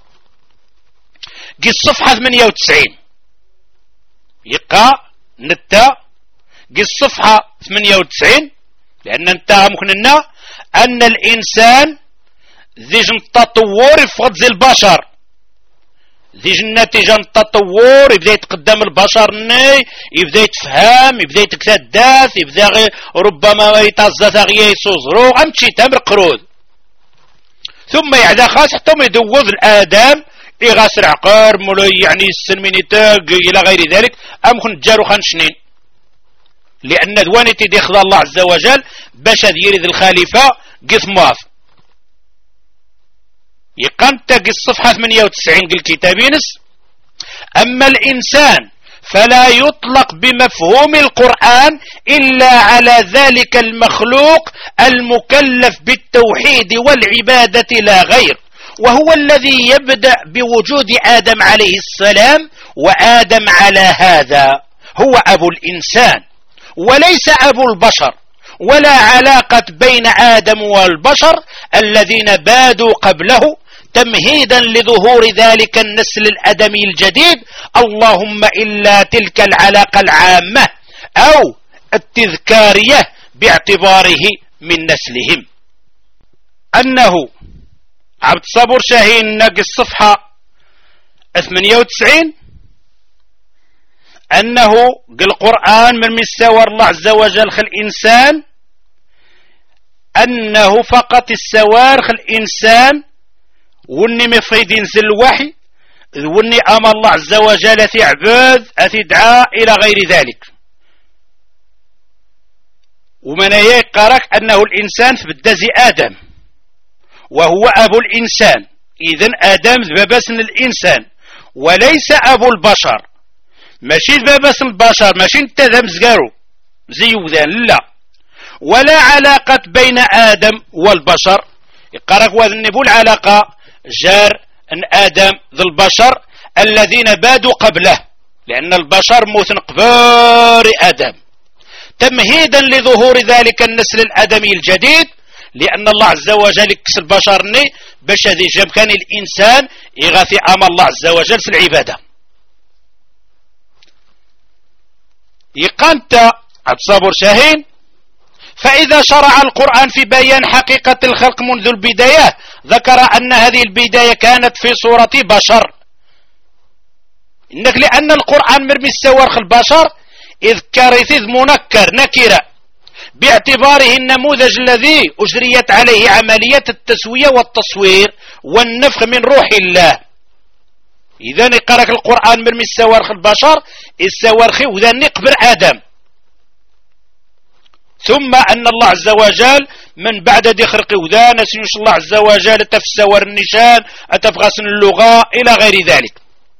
قي الصفحة ثمانية وتسعين يقا نتا قي الصفحة ثمانية وتسعين لأن انتهى ممكننا أن الإنسان ذي جن التطور يفقد زي البشر ذي جن نتيجة التطور يبدأ يتقدم البشر ني يبدأ يتفهم يبدأ يتكتداث يبدأ ربما يتزث غيا يسوزرو غمشي تمر قرود ثم يعدى خاص حتى ما يدوض الآدم يغاسر عقار مولاي يعني السن من يتاق إلى غير ذلك أم خن جارو خان شنين لأن دوانتي دي خذ الله عز وجل باش ديري ذي الخليفة قث مواف يقنت قي الصفحة ثمانية وتسعين قل كتابينس أما الإنسان فلا يطلق بمفهوم القرآن إلا على ذلك المخلوق المكلف بالتوحيد والعبادة لا غير، وهو الذي يبدأ بوجود آدم عليه السلام، وآدم على هذا هو أبو الإنسان وليس أبو البشر، ولا علاقة بين آدم والبشر الذين بادوا قبله تمهيدا لظهور ذلك النسل الأدمي الجديد، اللهم إلا تلك العلاقة العامة أو التذكارية باعتباره من نسلهم. أنه عبد الصبور شاهين ناقص صفحة ثمانية وتسعين أنه القرآن من مستوى الله عز وجل خل الإنسان أنه فقط السوارخ الإنسان وني مفيد ينزل الوحي وني أمر الله عز وجل أثي عباد أثي دعاء إلى غير ذلك. ومن يقرأك أنه الإنسان فبدازي آدم وهو أبو الإنسان، إذن آدم ذبابسن الإنسان وليس أبو البشر، ماشي ذبابسن البشر، ماشي انت ذا مزقارو زي وذان، لا، ولا علاقة بين آدم والبشر. يقرأك وذنبو العلاقة جار أن آدم ذو البشر الذين بادوا قبله، لأن البشر موثن قبار آدم تمهيدا لظهور ذلك النسل الأدمي الجديد، لأن الله عز وجل يكس البشرني باش هذه جمكان الإنسان يغاثي أمر الله عز وجل في العبادة. يقانت عبد الصبور شاهين فإذا شرع القرآن في بيان حقيقة الخلق منذ البداية ذكر أن هذه البداية كانت في صورة بشر، إنك لأن القرآن مرمي السوارخ البشر إذ كارث منكر نكرة باعتباره النموذج الذي أجريت عليه عملية التسوية والتصوير والنفخ من روح الله. إذا نقرأ القرآن مرمي السوارخ البشر السوارخ وذا نقبر آدم، ثم أن الله عز وجل من بعد دخرق وذا نسيوش الله عز وجل تفسور النشان أتفغسن اللغة إلى غير ذلك.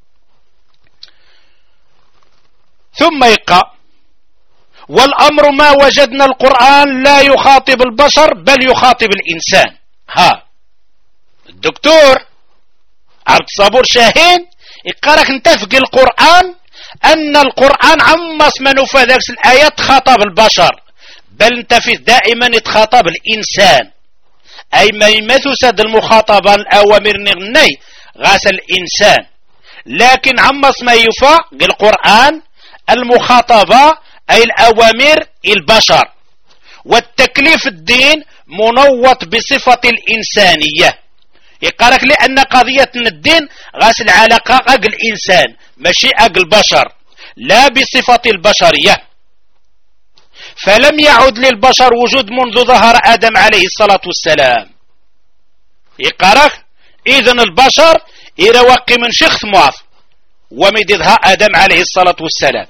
ثم يقع والأمر ما وجدنا القرآن لا يخاطب البشر بل يخاطب الإنسان. ها الدكتور عبد الصبور شاهين يقرأك نتفق القرآن أن القرآن عمص منوفى ذلك الآيات خاطب البشر، بل انتفذ دائما يتخاطب الإنسان، أي ما يمثل المخاطبة الأوامر نغني غاس الإنسان، لكن عمص ما يفا القرآن المخاطبة أي الأوامر البشر، والتكليف الدين منوط بصفة الإنسانية. يقارك لأن قضية الدين غاس العلاقة أقل الإنسان ماشي أقل البشر، لا بصفة البشرية، فلم يعد للبشر وجود منذ ظهر آدم عليه الصلاة والسلام. يقارك إذن البشر يروقي من شخص معاف ومددها آدم عليه الصلاة والسلام.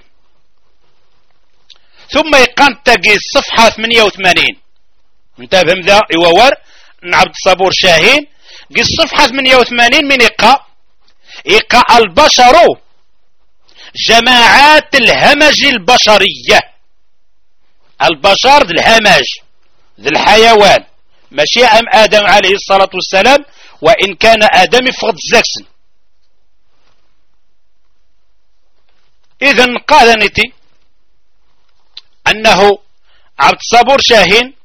ثم يقان تقي الصفحة ثمانية وثمانين انتبهم ذا يوور عبد الصبور شاهين قي الصفحة ثمانية وثمانين من إقا إقا البشر جماعات الهمج البشرية. البشر ذي الهمج ذي الحيوان ماشي أم آدم عليه الصلاة والسلام، وإن كان آدم يفقد الزكسن. إذن قال نتي أنه عبد الصبور شاهين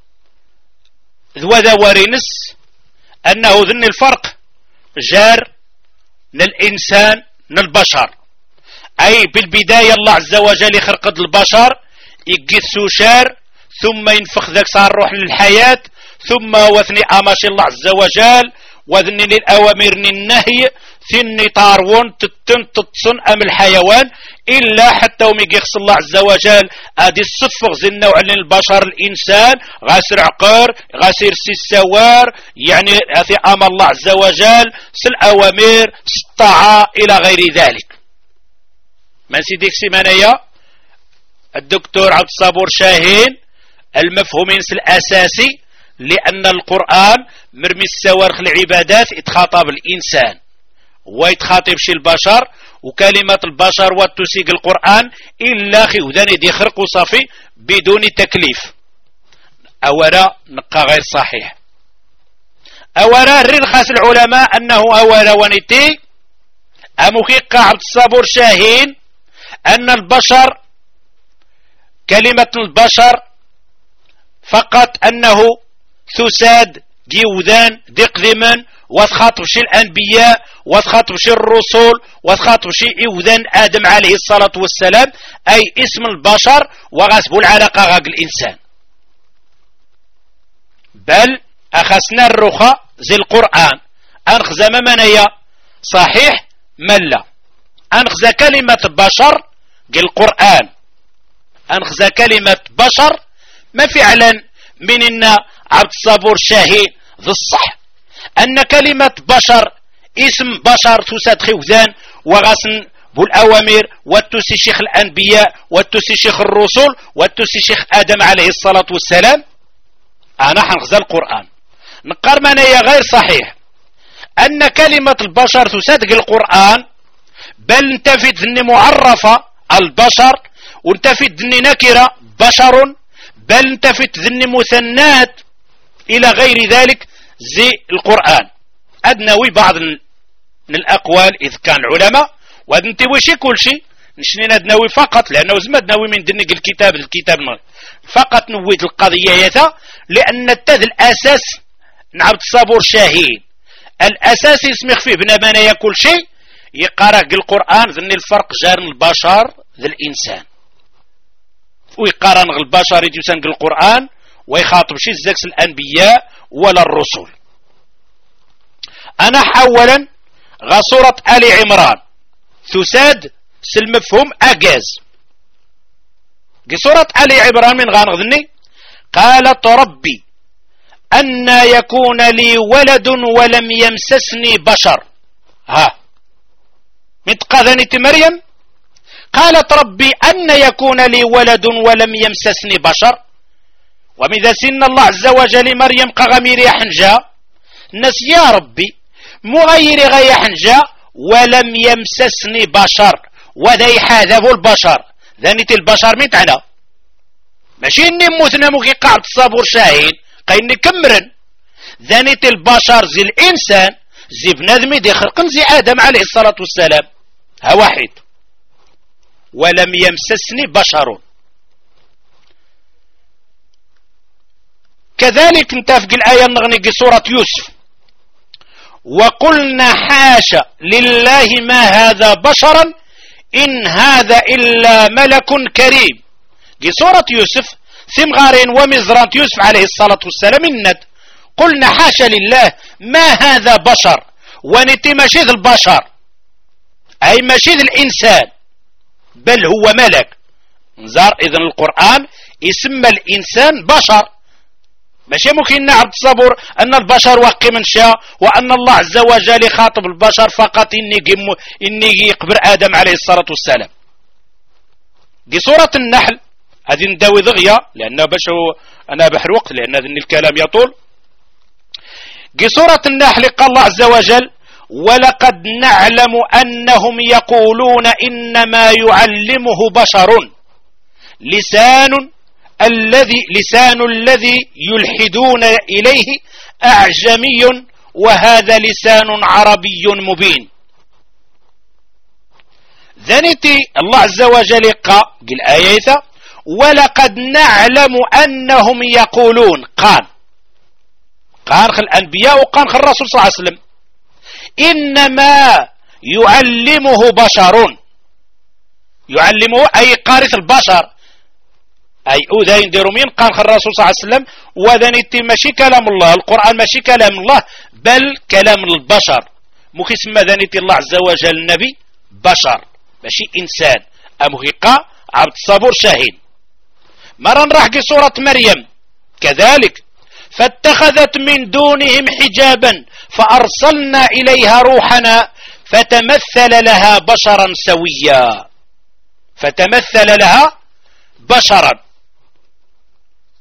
ذو ورينس أنه ذن الفرق جار للإنسان للبشر، أي بالبداية الله عز وجل يخرق البشر يقسو شار ثم ينفخ ذاك صار روح للحياة، ثم وثني أماشي الله عز وجل وذني للأوامر النهي ثني طارون تتن تتصن أم الحيوان إلا حتى وميقص الله عز وجل أدي الصفغ ذي النوع للبشر الإنسان غاسر عقر غاسر سيسوار، يعني أثي أمر الله عز وجل سل أوامر سطاعة إلى غير ذلك. من سيديك سيمانية الدكتور عبد الصبور شاهين المفهومين الأساسي لأن القرآن مرمي السوارخ العبادات يتخاطب الإنسان ويتخاطب شي البشر، وكلمة البشر وتسيق القرآن إلا خي وذاني دي خرق صافي بدون تكليف. أولا نقا غير صحيح. أولا رخص العلماء أنه أولا ونتي أمخيق عبد الصبور شاهين أن البشر كلمة البشر فقط أنه ثساد جيوذان دقذمان وتخاطب شي الأنبياء وتخاطب شي الرسل وتخاطب شي إوذان آدم عليه الصلاة والسلام، أي اسم البشر وغسب العلاقة غاق الإنسان. بل أخسنا الرخاء زي القرآن أنخذ ممنيا صحيح ملا أنخذ كلمة بشر قل القرآن أنخذ كلمة بشر ما فعلا من إن عبد الصبور شاهين ذي الصح أن كلمة بشر اسم بشر تساد خوذان وغسن بالأوامر والتسي شيخ الأنبياء والتسي شيخ الرسل والتسي شيخ آدم عليه الصلاة والسلام. أنا حنخذ القرآن نقار منايا غير صحيح أن كلمة البشر تصدق القرآن، بل انتفت ذني معرفة البشر وانتفت ذني نكرة بشر، بل انتفت ذني مثنات إلى غير ذلك زي القرآن. أدنوي بعض من الأقوال إذ كان علماء وادنتوي شي كل شيء نشنين أدنوي فقط لأنه زمد نوي من دنق الكتاب الكتاب فقط نويت القضية يتا لأن التذ الأساس نعبد صبور شاهين الأساس يسمخ فيه بنبانا كل شيء يقرأ القرآن ذني الفرق جارن البشر ذي الإنسان ويقارن البشر يجوسن القرآن ويخاطب شي الزكس الأنبياء ولا الرسل. أنا حولا غصورة آل عمران تساد سلمفهم أجاز قصورة آل عمران من غانغذني قالت ربي أن يكون لي ولد ولم يمسسني بشر. ها متقاذنة مريم قالت ربي أن يكون لي ولد ولم يمسسني بشر. ومن ذا سن الله عز وجل مريم قغمير يحنجا نس يا ربي مغير غي حنجا ولم يمسسني بشر وذي حاذب البشر ذانيت البشر من تعالى ماشي اني موتنا مكي قاعد الصبور شاهين قايني كمرن ذانيت البشر زي الانسان زي بنادمي دي خلقن زي ادم عليه الصلاة والسلام ها واحد ولم يمسسني بشر. كذلك نتافق الآية النغني سورة يوسف وقلنا حاشا لله ما هذا بشرا إن هذا إلا ملك كريم. دي سورة يوسف ثمغارين ومزران يوسف عليه الصلاة والسلام الند قلنا حاشا لله ما هذا بشر ونتي مشيذ البشر أي مشيذ الإنسان بل هو ملك. نزار إذن القرآن يسمى الإنسان بشر ماشي ممكن نعبد الصبر أن البشر وقي من شاء وأن الله عز وجل خاطب البشر فقط إني, إني يقبر آدم عليه الصلاة والسلام. دي سورة النحل هذه نداوي ضغية لأنه باش أنا بحر وقت لأن ذن الكلام يطول. دي سورة النحل قال الله عز وجل ولقد نعلم أنهم يقولون إنما يعلمه بشر لسان الذي لسان الذي يلحدون إليه أعجمي وهذا لسان عربي مبين. ذنتي الله عز وجل قال الآية ولقد نعلم أنهم يقولون قال قال الأنبياء وقال الرسول صلى الله عليه وسلم إنما يعلمه بشر يعلمه أي قارث البشر أي أوذا ينديروا مين قال الرسول صلى الله عليه وسلم وذنتي ماشي كلام الله القرآن ماشي كلام الله بل كلام البشر مخي اسم ذنتي الله عز وجل النبي بشر ماشي إنسان أمهقا عبد الصبور شاهين. مرة نراح سورة مريم كذلك فاتخذت من دونهم حجابا فأرسلنا إليها روحنا فتمثل لها بشرا سويا فتمثل لها بشرا.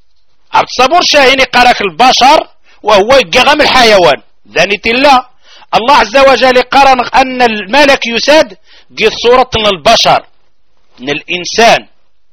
عبد الصبور شاهين قالك البشر وهو يقغم الحيوان ذنت الله الله عز وجل قرن أن الملك يساد قد صورة البشر من الإنسان.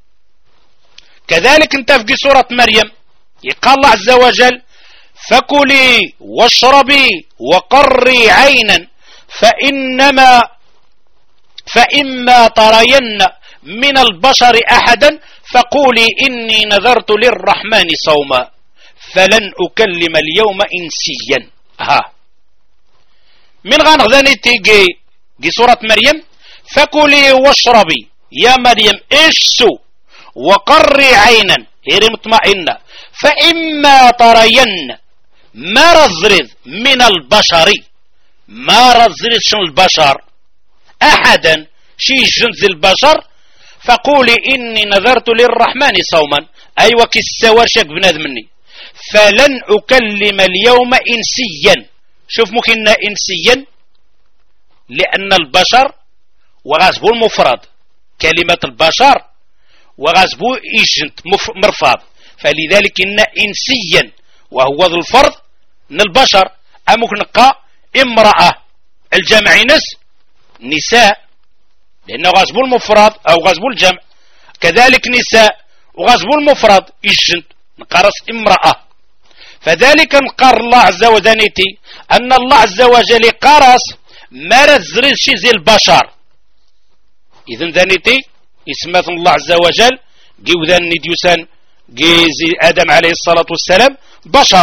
كذلك انت في سورة مريم يقال الله عز وجل فكلي واشربي وقري عينا فإنما فإما ترين من البشر أحدا فقولي إني نذرت للرحمن صوما فلن أكلم اليوم إنسيا. ها من غنغذاني تيجي دي سورة مريم فكلي واشربي يا مريم إشسو وقري عينا هي مطمئنة فإما ترين ما رزرز من البشر ما رزرز شن البشر أحدا شي جنس البشر فقولي إني نذرت للرحمن صوما أيوة كالسوار شاك بنادم مني فلن أكلم اليوم إنسيا. شوف ممكن إنسيا لأن البشر وغاسبو المفرد كلمة البشر وغاسبو إيجنت مرفاض فلذلك إن إنسيا وهو ذو الفرد من البشر أمك نقا امرأة الجمع نس نساء لأنه غاسبو المفرد أو غاسبو الجمع كذلك نساء وغاسبو المفرد إيجنت نقرس امرأة فذلك نقر الله عز وجل أن الله عز وجل قرص ما رزرز شي زي البشر إذن ذانيتي اسمات الله عز وجل جيوذان نديوسان جيزي آدم عليه الصلاة والسلام بشر.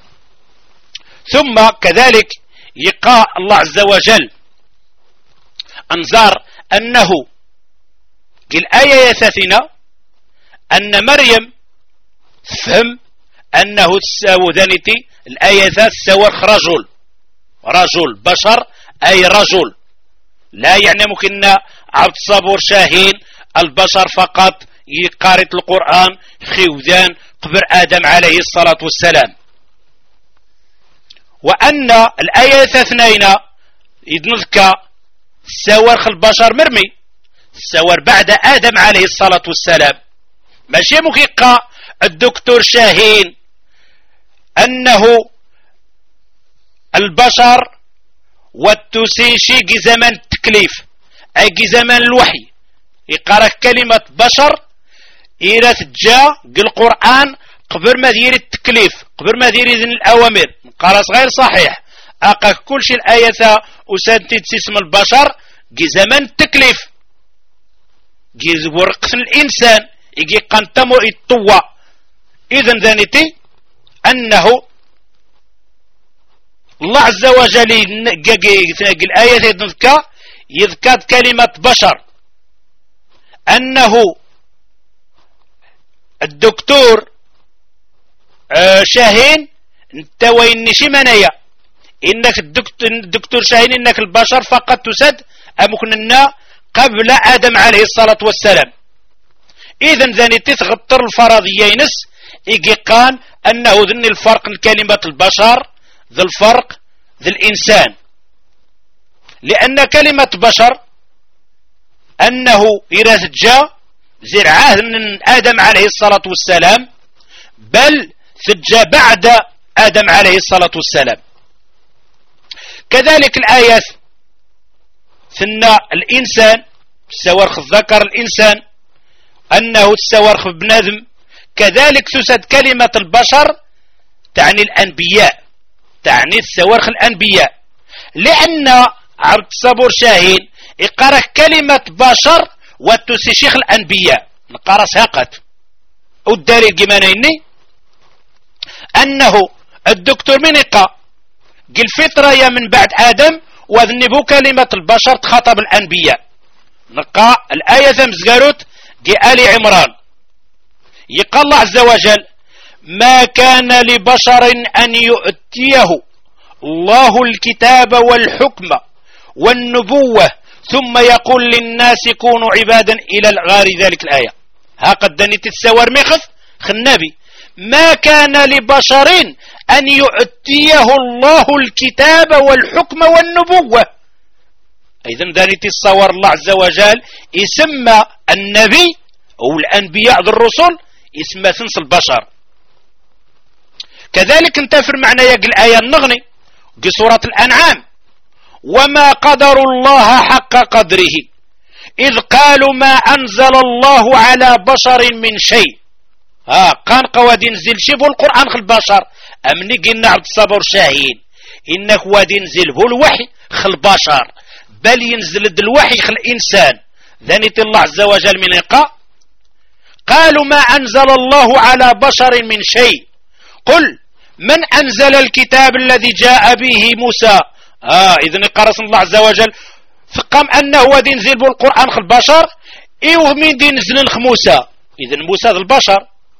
ثم كذلك يقع الله عز وجل أنظار أنه الآية يثاثنا أن مريم فهم أنه تساو ذانيتي الآية ثاث سوارخ رجل رجل بشر أي رجل لا يعني ممكن عبد صبور شاهين البشر فقط يقارئ القرآن خيوذان قبر آدم عليه الصلاة والسلام. وأن الآية اثنين يدنذك سوارخ البشر مرمي سوار بعد آدم عليه الصلاة والسلام ماشي مكيقى الدكتور شاهين أنه البشر والتوسيشي جي زمان التكليف أي جي زمان الوحي يقرأ كلمة بشر إيرا تجا القرآن قبل ما دير التكليف قبل ما دير إذن الأوامر قرأ غير صحيح أقا كل شيء الآية أسانتي تسمى البشر جي زمان التكليف جي ورقة الإنسان يجي قنتمو الطوى. إذن ذانيتي أنه الله عز وجل الآية يذكر يذكر كلمة بشر أنه الدكتور شاهين انت وين شي منايا انك الدكتور شاهين انك البشر فقط تسد امكننا قبل آدم عليه الصلاة والسلام. إذن ذاني تتغطر الفرضيينس إيجي قان أنه ذن الفرق كلمة البشر ذا الفرق ذا الإنسان لأن كلمة بشر أنه إذا تجا زرعاه من آدم عليه الصلاة والسلام بل تجا بعد آدم عليه الصلاة والسلام. كذلك الآيات ثم الإنسان تسوارخ الذكر الإنسان أنه تسوارخ بنادم كذلك تسد كلمة البشر تعني الأنبياء تعني تسوارخ الأنبياء لأن عبد صبور شاهين يقرأ كلمة بشر وتسي شيخ الأنبياء نقرأ ساقت والدليل جمانيني أنه الدكتور من يقرأ قل الفطرة يا من بعد آدم وذنبوا كلمة البشر تخاطب الأنبياء نقرأ الآية ثمزقاروت دي آل عمران يقال الله عز وجل ما كان لبشر أن يؤتيه الله الكتاب والحكم والنبوة ثم يقول للناس كونوا عبادا إلى غير ذلك الآية ها قد دنيت السوار مخف خنبي ما كان لبشر أن يؤتيه الله الكتاب والحكم والنبوة. إذن دنيت الصور الله عز وجل يسمى النبي أو الأنبياء ذو الرسل اسمه ثنس البشر. كذلك انتفر معنى يقل الآية النغني في سورة الأنعام وما قدر الله حق قدره إذ قالوا ما أنزل الله على بشر من شيء. ها قان قوادي نزل شبه القرآن خل البشر أمني قلنا عبد الصبر شاهين إنك وادي نزل هو الوحي خل البشر بل ينزل الوحي خل الإنسان ذنيت الله عز وجل من إقاء. قالوا ما أنزل الله على بشر من شيء قل من أنزل الكتاب الذي جاء به موسى. آه إذن قرص الله عز وجل فقام أنه وادي ينزل بالقرآن خل البشر إيوه مين دي نزل موسى. إذن موسى ذا البشر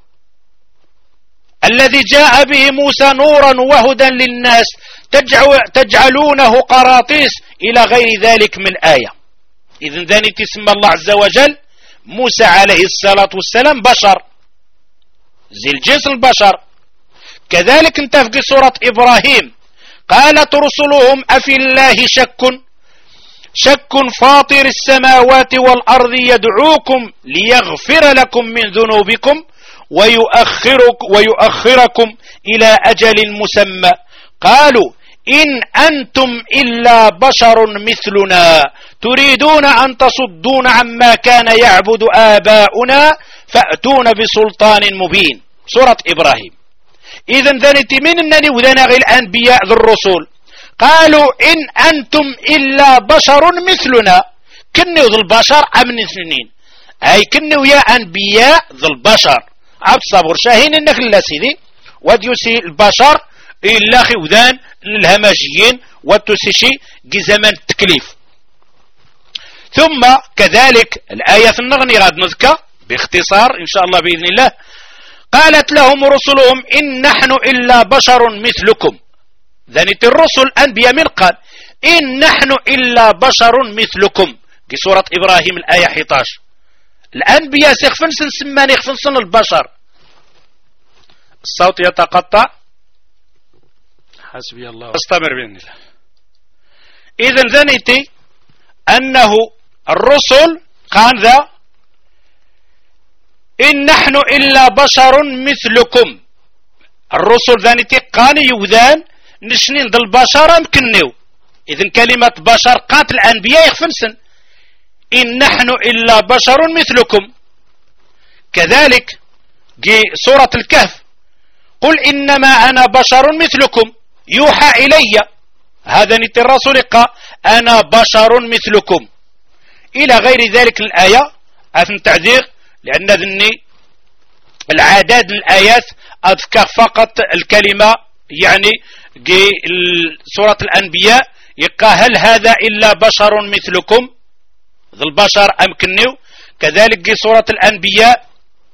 الذي جاء به موسى نورا وهدى للناس تجعلونه قراطيس إلى غير ذلك من آية. إذن ذاني تسمى الله عز وجل موسى عليه الصلاة والسلام بشر زي الجنس البشر. كذلك انت في سورة إبراهيم قالت رسلهم أفي الله شك شك فاطر السماوات والأرض يدعوكم ليغفر لكم من ذنوبكم ويؤخرك ويؤخركم إلى أجل مسمى قالوا إن أنتم إلا بشر مثلنا تريدون أن تصدون عما كان يعبد آباؤنا فأتون بسلطان مبين. سورة إبراهيم. إذن ذنت من أنني وذنغ الأنبياء ذو الرسول قالوا إن أنتم إلا بشر مثلنا كنوا ذو البشر أمن سنين أي كنوا يا أنبياء ذو البشر عبد صبر شاهين إنك لا سيدي وديوسي البشر إلا خوذان للهمجيين وتسشي زمن التكليف. ثم كذلك الآية النغني غاد نذكر باختصار إن شاء الله بإذن الله. قالت لهم رسلهم إن نحن إلا بشر مثلكم. ذنت الرسل أنبياء من قال إن نحن إلا بشر مثلكم في سورة إبراهيم الآية إحدى عشر. الأنبياء سيخفنسن سمان يخفنسن البشر. الصوت يتقطع. حسبي الله استمر بإذن الله. إذن ذنتي أنه الرسل قال ذا إن نحن إلا بشر مثلكم. الرسل ذنتي قال يوذان نشنين ذا البشر مكنيو. إذن كلمة بشر قاتل الأنبياء يخفنسن إن نحن إلا بشر مثلكم. كذلك جي سورة الكهف قل إنما أنا بشر مثلكم يوحى إلي. هذا نت الرسول قال أنا بشر مثلكم إلى غير ذلك الآية. أثن تعذير لأن ذني العدد الآيات أذكر فقط الكلمة يعني جي سورة الأنبياء يقال هل هذا إلا بشر مثلكم ذو البشر أمكنيو. كذلك جي سورة الأنبياء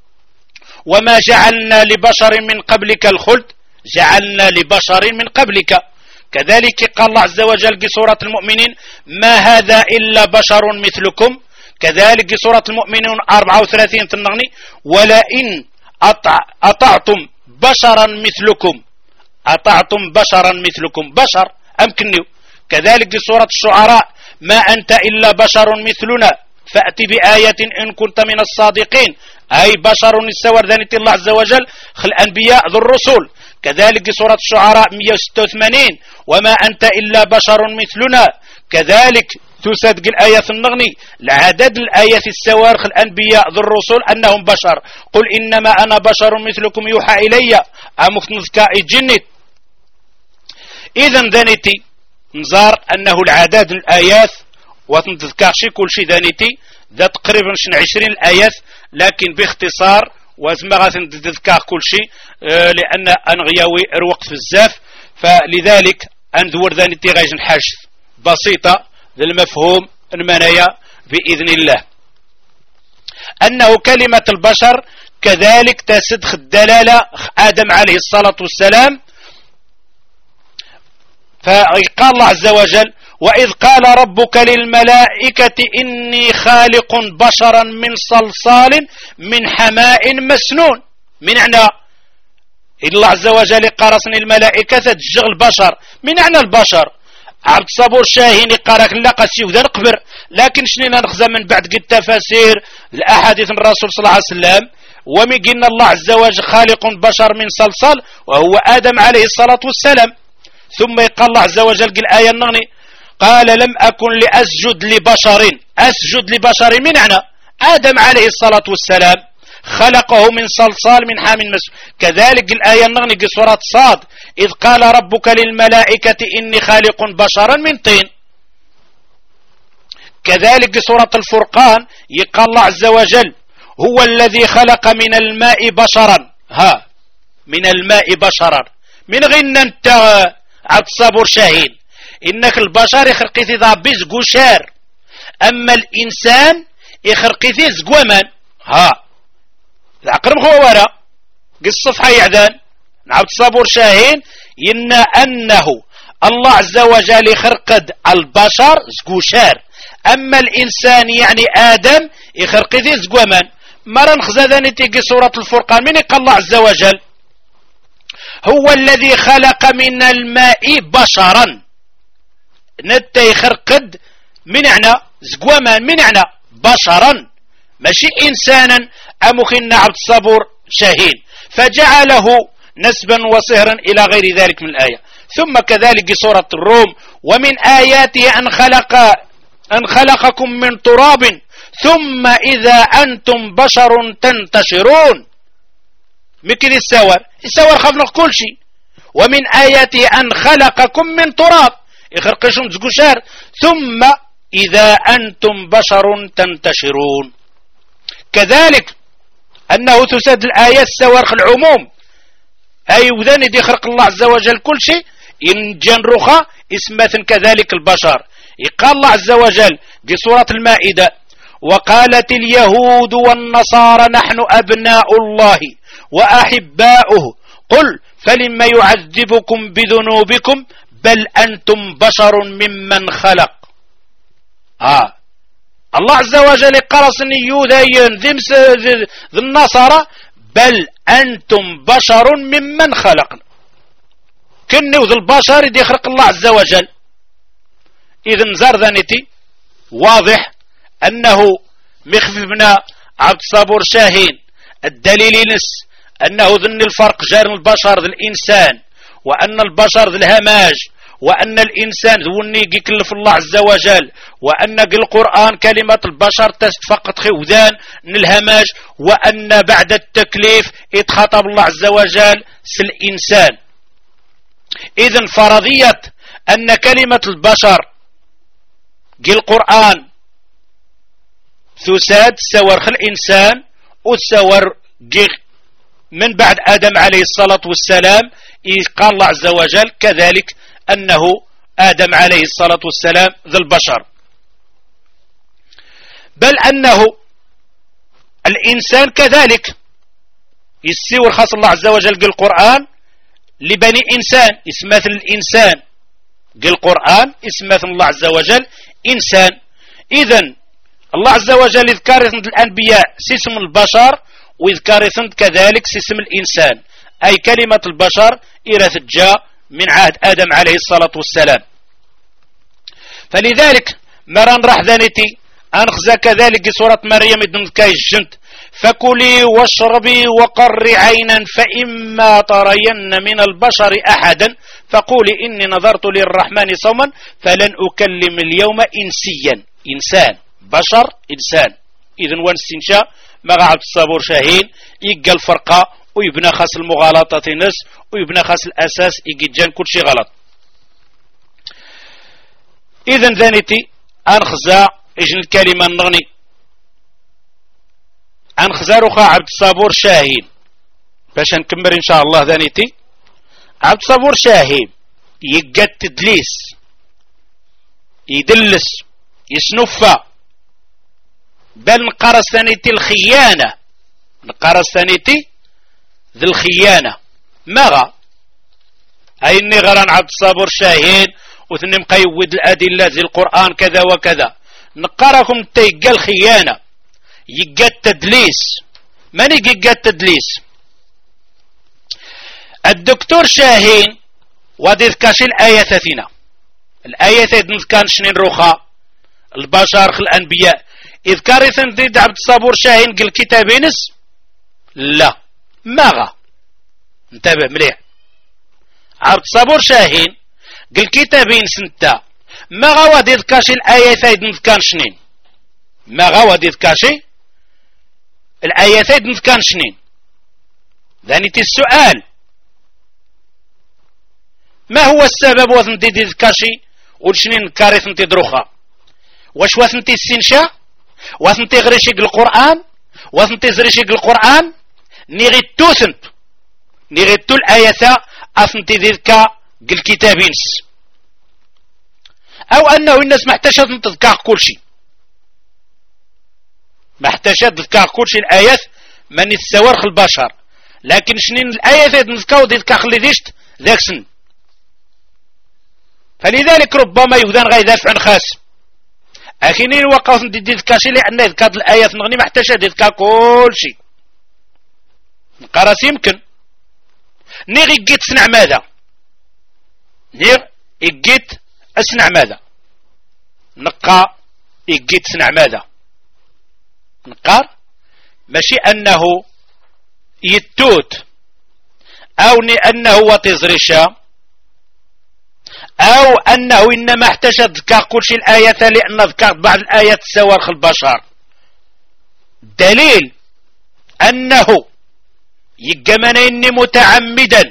وما جعلنا لبشر من قبلك الخلد جعلنا لبشر من قبلك. كذلك قال الله عز وجل في سورة المؤمنين ما هذا إلا بشر مثلكم. كذلك في سورة المؤمنين أربعة وثلاثين تنغني ولئن أطع أطعتم بشرا مثلكم أطعتم بشرا مثلكم بشر أمكنيو. كذلك في سورة الشعراء ما أنت إلا بشر مثلنا فأتي بآية إن كنت من الصادقين أي بشر السور ذنت الله عز وجل خل أنبياء ذو الرسول. كذلك في سورة الشعراء مئة وستة وثمانين وما أنت إلا بشر مثلنا. كذلك تصدق الآية النغني العدد الآية السوار خل الأنبياء ذو الرسول أنهم بشر قل إنما أنا بشر مثلكم يوحى إلي أمك نذكى الجنة. إذن ذنتي نزار أنه العدد الآيات وتنذكر شي كل شي ذنتي ذا تقريبا شن عشرين الآيات لكن باختصار وزما غادي نذكر كل شيء آه لأن أنغياوي الوقت في الزاف فلذلك أندور ذنتي غايز نحاش بسيطة للمفهوم المنايا بإذن الله. أنه كلمة البشر كذلك تسدخ الدلالة آدم عليه الصلاة والسلام. فقال الله عز وجل وإذ قال ربك للملائكة إني خالق بشرا من صلصال من حماء مسنون. من معنى الله عز وجل قرصني الملائكة تجغ البشر من معنى البشر عبد صبور شاهين قارك لقى سيوذا نقبر لكن شنينا نخزى من بعد قد تفاسير الأحاديث من الرسول صلى الله عليه وسلم ومن قلنا الله عز وجل خالق بشر من صلصال وهو آدم عليه الصلاة والسلام. ثم يقال الله عز وجل قل آية النغني قال لم أكن لأسجد لبشر. أسجد لبشر من معنى آدم عليه الصلاة والسلام خلقه من صلصال من حام مسنون. كذلك الآية النغني سورة صاد إذ قال ربك للملائكة إني خالق بشرا من طين. كذلك سورة الفرقان يقال الله عز وجل هو الذي خلق من الماء بشرا. ها من الماء بشرا من غين انت عبد الصبور شاهين انك البشر يخرقيتي ذا بيزقو شار اما الانسان يخرقيتي زقومان. ها العقرب هو ورا قصة يعدان عبد الصبور شاهين إن أنه الله عز وجل يخرقد البشر زقو شار أما الإنسان يعني آدم يخرقيتي زقومان. مرن خزاداني تيجي سورة الفرقان من يقال الله عز وجل هو الذي خلق من الماء بشرا. نتا يخرقد من معنى زقومان من معنى بشرا ماشي إنسانا أمخن عبد الصبور شاهين فجعله نسبا وصهرا إلى غير ذلك من الآية. ثم كذلك سورة الروم ومن آياته أن خلق أن خلقكم من تراب ثم إذا أنتم بشر تنتشرون. مكذي السور السور خفنا كل شيء. ومن آياته أن خلقكم من تراب يخرقشون زقشار ثم إذا أنتم بشر تنتشرون. كذلك أنه تسد الآيات سوارخ العموم أي وذن دي خلق الله عز وجل كل شيء إن جنرخة اسمة كذلك البشر. يقال الله عز وجل في سورة المائدة وقالت اليهود والنصارى نحن أبناء الله وأحباؤه قل فلما يعذبكم بذنوبكم بل أنتم بشر ممن خلق. آه الله عز وجل قرص يوذين ذمس ذي النصارى بل أنتم بشر ممن خلقنا. كنو ذي البشر يدي يخلق الله عز وجل. إذن زار ذانيتي واضح أنه مخففنا عبد الصبور شاهين الدليل نس أنه ذن الفرق جار البشر ذي الإنسان وأن البشر ذي الهماج وأن الإنسان ذوني يكلف الله عز وجل وأن القرآن كلمة البشر تست فقط خوذان من الهماج وأن بعد التكليف يتخاطب الله عز وجل سالإنسان. إذن فرضية أن كلمة البشر جي القرآن ثساد سور خل الإنسان وتسور جي من بعد آدم عليه الصلاة والسلام قال الله عز وجل كذلك أنه آدم عليه الصلاة والسلام ذا البشر بل أنه الإنسان كذلك يسيور خاص الله عز وجل قال القرآن لبني إنسان اسمثل الإنسان قال القرآن اسمثل الله عز وجل إنسان. إذن الله عز وجل يذكر الأنبياء سيسم البشر ويذكر كذلك سيسم الإنسان أي كلمة البشر إرث جاء من عهد آدم عليه الصلاة والسلام. فلذلك مران راح ذانيتي أنخزى كذلك سورة مريم ابن كاي الجنت فكلي واشربي وقري عينا فإما ترين من البشر أحدا فقولي إني نظرت للرحمن صوما فلن أكلم اليوم إنسيا. إنسان بشر إنسان. إذن وانستنشاء مع عبد الصبور شاهين يقى الفرقة ويبنى خاص المغالطة نس ويبنى خاص الأساس يجي كل شيء غلط. إذن ذانيتي أنخزى إجن الكلمة النغني أنخزى رخا عبد الصبور شاهين باش نكمل إن شاء الله ذانيتي. عبد الصبور شاهين يقى التدليس يدلس يسنفى بل نقرس ثانيتي الخيانة نقرس ثانيتي ذي الخيانة ماغا أي إني غران عبد الصبور شاهين وثني مقيود الأدلة ذي القرآن كذا وكذا نقرأكم تيقى الخيانة يقى التدليس. من يقى التدليس؟ الدكتور شاهين وادي ذكاش الآية ثلاثين الآية ثلاثين كان شنين روخا البشر خل الأنبياء إذ كارثن ضد عبد الصبور شاهين قل كتابينس لا ماغا انتبه مليح. عبد الصبور شاهين قل كتابين سنتا ما غواد يذكاشي الآيات نذكان شنين ما غواد يذكاشي الآيات نذكان شنين ذانيتي السؤال ما هو السبب وثنتي يذكاشي ولشنين كارث انتي دروخا واش وثنتي السنشا وثنتي غريشيق القرآن وثنتي زريشيق القرآن نيغي توثنت نيغي تو الآيات أثنتي ذكا قل كتابينس أو أنه الناس ما احتاجت تذكر كل شيء ما احتاجت تذكر كل شيء الآيات من السوارخ البشر لكن شنين الآيات نذكر ذكا خلي ديشت ذاك سن فلذلك ربما يهدان غير دافع خاص أخينين وقف ندي ذكا شيء لأن ذكا الآيات نغني ما احتاجت ذكا كل شيء قراس يمكن نيغي جيت صنع ماذا نيغ جيت أصنع ماذا نقا جيت صنع ماذا نقار ماشي أنه يتوت أو أنه وتزرشا أو أنه إنما احتاج ذكر كل شيء الآيات لأن ذكرت بعض الآيات سوارخ البشر دليل أنه يجمنين متعمدا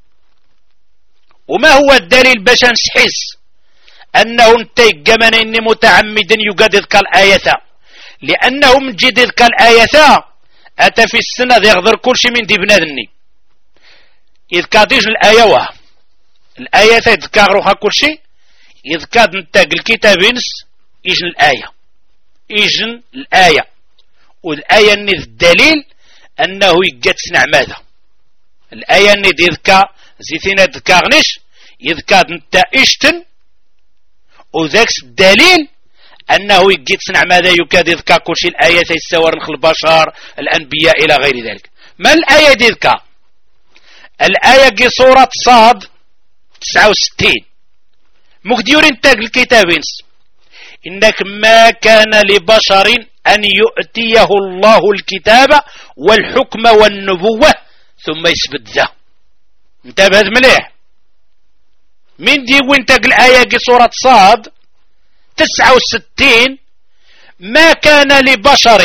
وما هو الدليل باش نسحس أنه انت يجمنين متعمدا يقدر كالآية لأنه من جديد كالآية أتى في السنة يغذر كل شيء من دي بنادني إذ كاديج الآية واه الآية يذكر روحها كل شيء يذكر نتاق الكتابينس إجن الآية إجن الآية والآية نذ الدليل أنه يجد صنع ماذا الآية نذ يذكر زيتين يذكرنش يذكر نتا إشتن وذاك الدليل أنه يجد صنع ماذا يكاد يذكر كل شيء الآية يستوار البشر الأنبياء إلى غير ذلك ما الآية يذكر الآية في سورة صاد تسعة وستين مكديورين تاق الكتابينس إنك ما كان لبشر أن يؤتيه الله الكتاب والحكم والنبوة ثم يثبت ذا انتبه مليح من دي وين تاق الآية في سورة صاد تسعة وستين ما كان لبشر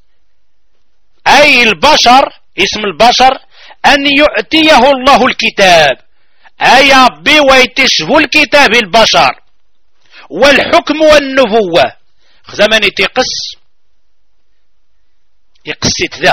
أي البشر اسم البشر أن يؤتيه الله الكتاب أي ربي ويتشفوا الكتاب البشر والحكم والنبوة زمن يتقص يقصت ذا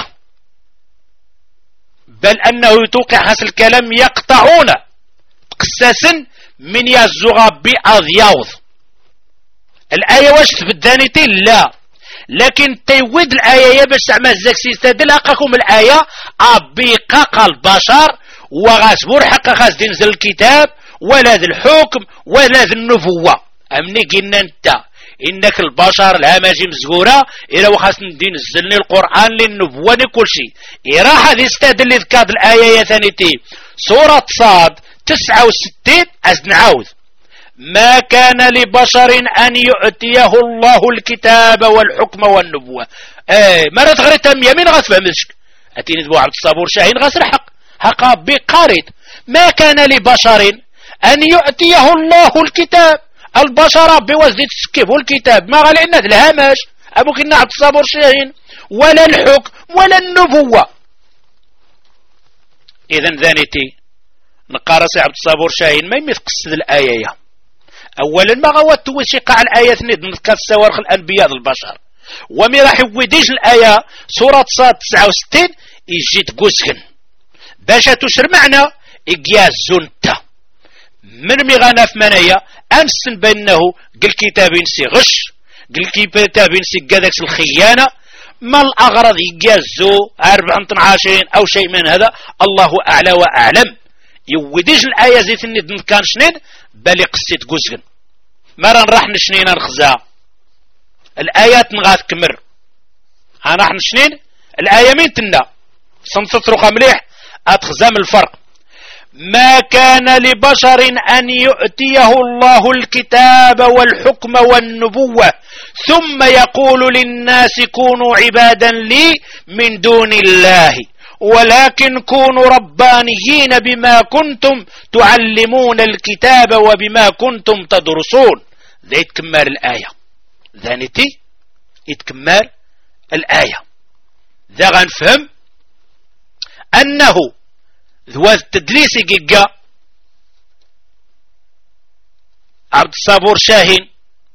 بل أنه يتوقع هذا الكلام يقطعون قساسا من يزغى بأضياوض الآية واش تبدانيتي لا لكن تيود الآية باش تعمل الزكسي يستدل أقاكم الآية أبيقاق البشر وغاسبور حق خاص تنزل الكتاب ولا ذي الحكم ولا ذي النبوة أمني قلنا انت إنك البشر الهماجي مزغورة إلا وخاص ندي نزلني القرآن للنبوة لكل شيء إرا هذه استدل ذكاد الآية ثانيتي سورة صاد تسعة وستين أزن عاوذ ما كان لبشر أن يؤتيه الله الكتاب والحكم والنبوة ايه مرة غير تم يمين غاس فهمتشك أتيني دبو عبد الصابور شاهين غاس الحق حقا بقارد ما كان لبشر أن يؤتيه الله الكتاب البشر بوزد تسكب الكتاب ما غالي عنا الهامش أبو كنا عبد الصابور شاهين ولا الحكم ولا النبوة إذن ذانيتي نقارس عبد الصابور شاهين ما يمثقصد الآية أولا ما غوات وشقع الآية ند نذكر سوارخ الأنبياء البشر ومي راح يوديش الآية سورة صاد تسعة وستين يجيت قسكن باشا تشر معنا إقياس زنتا من مغانا في منايا أنسن بأنه قل كتابين سي غش قل كتابين سي قدكس الخيانة ما الأغرض يقياسو أربعة عشر أو شيء من هذا الله أعلى وأعلم يوديش الآية زيت الند نذكر شنين بل قصيت قسكن مرة نراح نشنين نخزا الآيات نغاث كمر هنراح نشنين الآية مين تنا صنصت رقم مليح أتخزام الفرق ما كان لبشر أن يؤتيه الله الكتاب والحكم والنبوة ثم يقول للناس كونوا عبادا لي من دون الله ولكن كونوا ربانيين بما كنتم تعلمون الكتاب وبما كنتم تدرسون ذا يتكمل الآية ذانيتي يتكمل الآية ذا غنفهم أنه ذو التدليس جيجا عبد الصبور شاهين.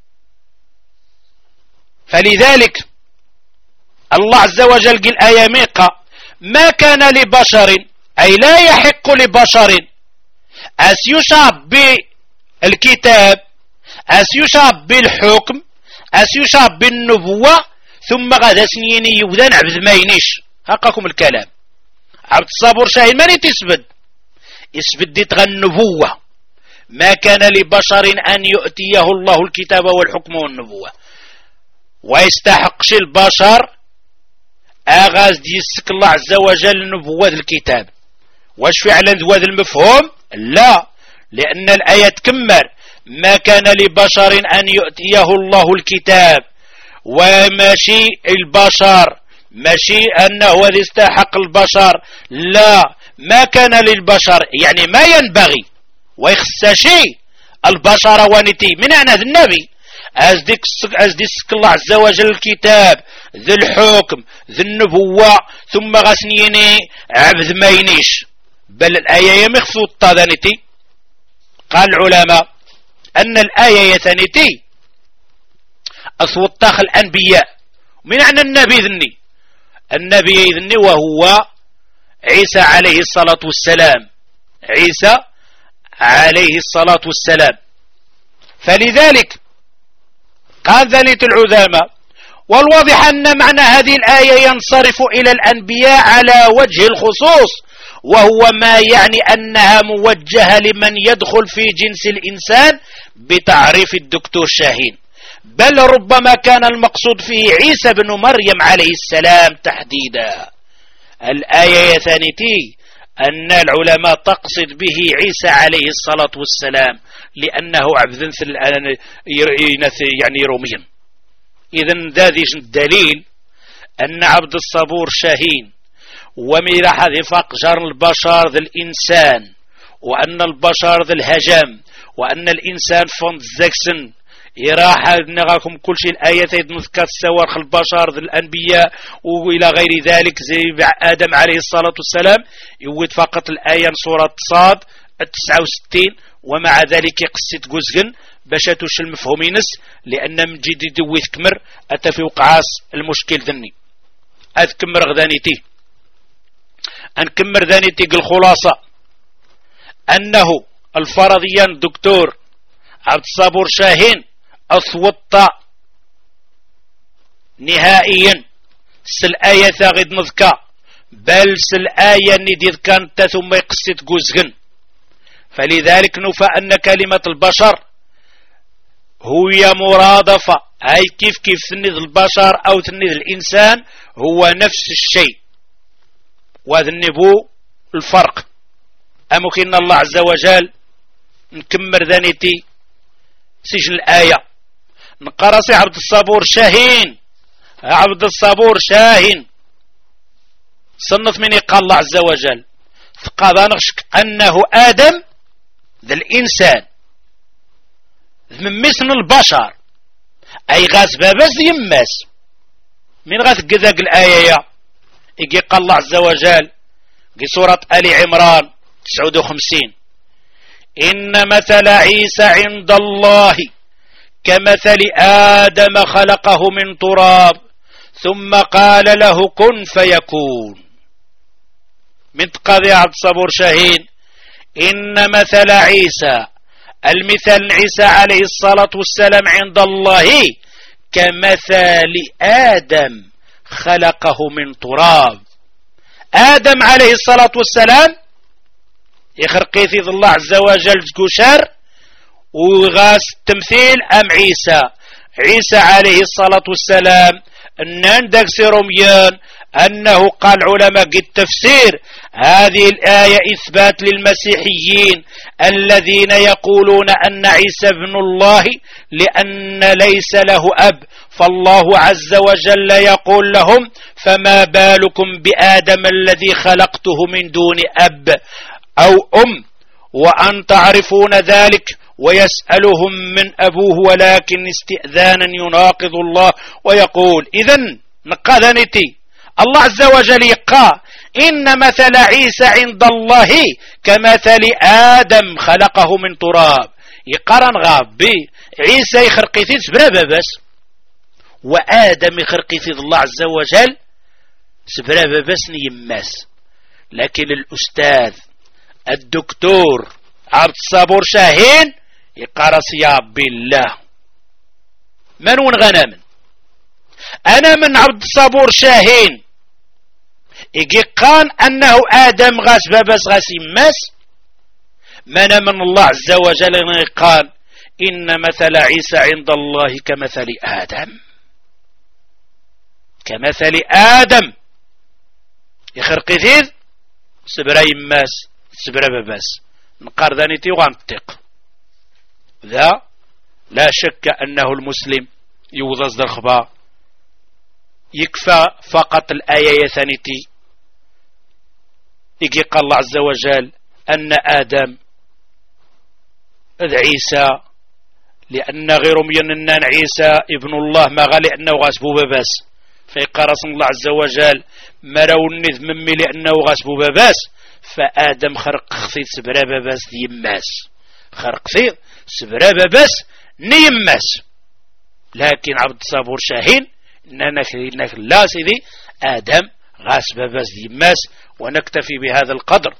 فلذلك الله عز وجل قال آية ميقا ما كان لبشر أي لا يحق لبشر أس يشعب بالكتاب أس يشعب بالحكم أس يشعب بالنبوة ثم غدا سنيني يبدأ عبد ما ينيش. هقاكم الكلام. عبد الصبور شاهين من يتسبد يسبد يتغى النبوة. ما كان لبشر أن يؤتيه الله الكتاب والحكم والنبوة ويستحقش البشر أغاز ديسك الله عز وجل نبوة الكتاب. واش فعلا هذا المفهوم؟ لا، لأن الآية تكمل ما كان لبشر أن يؤتيه الله الكتاب وماشي البشر ماشي أنه الذي يستحق البشر، لا، ما كان للبشر يعني ما ينبغي ويخصشي البشر ونتي من أنا ذي النبي أزدك أزدك الله عز وجل الكتاب ذي الحكم ذي النبوة ثم غسنيني عبد ما ينيش. بل الآية يمخصو الطاذنتي. قال العلماء أن الآية يثنتي أصوتاخ الأنبياء من أن النبي ذني النبي ذني وهو عيسى عليه الصلاة والسلام عيسى عليه الصلاة والسلام. فلذلك قال ذلك العلماء والواضح أن معنى هذه الآية ينصرف إلى الأنبياء على وجه الخصوص، وهو ما يعني أنها موجهة لمن يدخل في جنس الإنسان بتعريف الدكتور شاهين. بل ربما كان المقصود فيه عيسى بن مريم عليه السلام تحديدا. الآية ثانيتي أن العلماء تقصد به عيسى عليه الصلاة والسلام لأنه عبد يعني روميا. إذن ذا الدليل أن عبد الصبور شاهين وميراح ذي فقجر البشر ذي الإنسان وأن البشر ذي الهجم وأن الإنسان فند زكسن يراح نغاكم كل شيء الآيات يذكر السوارخ البشر ذي الأنبياء وإلى غير ذلك زي آدم عليه الصلاة والسلام يود فقط الآية سورة صاد التسعة وستين ومع ذلك قصة جزغن باش توش المفهومينس لأن من جديد دويث كمر أتى في وقعاس المشكل ذني أذكمر غذانيتي أنكمر ذانيتي الخلاصة أنه الفرضيان دكتور عبد الصبور شاهين أصوت نهائيا سل آية ثاغد نذكى بل سل آية نديذ كانت ثم يقصد جزغن. فلذلك نفى أن كلمة البشر هي مرادفة أي كيف كيف تنذ البشر أو تنذ الإنسان هو نفس الشيء وذنبو الفرق. أمكن الله عز وجل نكمر ذانيتي سجن الآية نقرصي عبد الصبور شاهين عبد الصبور شاهين صنف من قال الله عز وجل فقد نغشك أنه آدم ذا الإنسان من مثل البشر أي غاز باباز يماس من غاز قذاق الآية يجي قال الله عز وجل في سورة آل عمران تسعة وخمسين إن مثل عيسى عند الله كمثل آدم خلقه من تراب ثم قال له كن فيكون. من قضية عبد الصبور شاهين إن مثل عيسى المثل عيسى عليه الصلاة والسلام عند الله كمثل آدم خلقه من تراب. آدم عليه الصلاة والسلام يخرقي في الله عز وجل كشر وغاس التمثيل أم عيسى عيسى عليه الصلاة والسلام أن داك سيروميان أنه قال علماء التفسير هذه الآية إثبات للمسيحيين الذين يقولون أن عيسى ابن الله لأن ليس له أب، فالله عز وجل يقول لهم فما بالكم بآدم الذي خلقته من دون أب أو أم وأن تعرفون ذلك ويسألهم من أبوه ولكن استئذانا يناقض الله ويقول إذن نقاذنتي الله عز وجل يقى إن مثل عيسى عند الله كمثل آدم خلقه من تراب يقارن غابي عيسى يخرقيتي سبرابة بس وآدم يخرقيتي الله عز وجل سبرابة بس نيماس. لكن الأستاذ الدكتور عبد الصبور شاهين يقارس يا بالله من وين غنامن أنا من عبد الصبور شاهين يجي قان أنه آدم غاس بابس غاس يماس من من الله عز وجل قال إن مثل عيسى عند الله كمثل آدم كمثل آدم يخرق ذيذ سبرا يماس سبرا بابس نقار ذانيتي وغانطق ذا لا شك أنه المسلم يوضز الخبا يكفى فقط الآية ثانيتي يجي قال الله عز وجل أن آدم إذ عيسى لأن غير مين عيسى ابن الله ما غالي أنه غاسبو باباس فيقرص الله عز وجل مروا النذ ممي لأنه غاسبو باباس فآدم خرق خثيت سبرا باباس يماس خرق خثيت سبرا باباس نيماس. لكن عبد الصبور شاهين إنك لا سيدي آدم غاس باباس يماس. ونكتفي بهذا القدر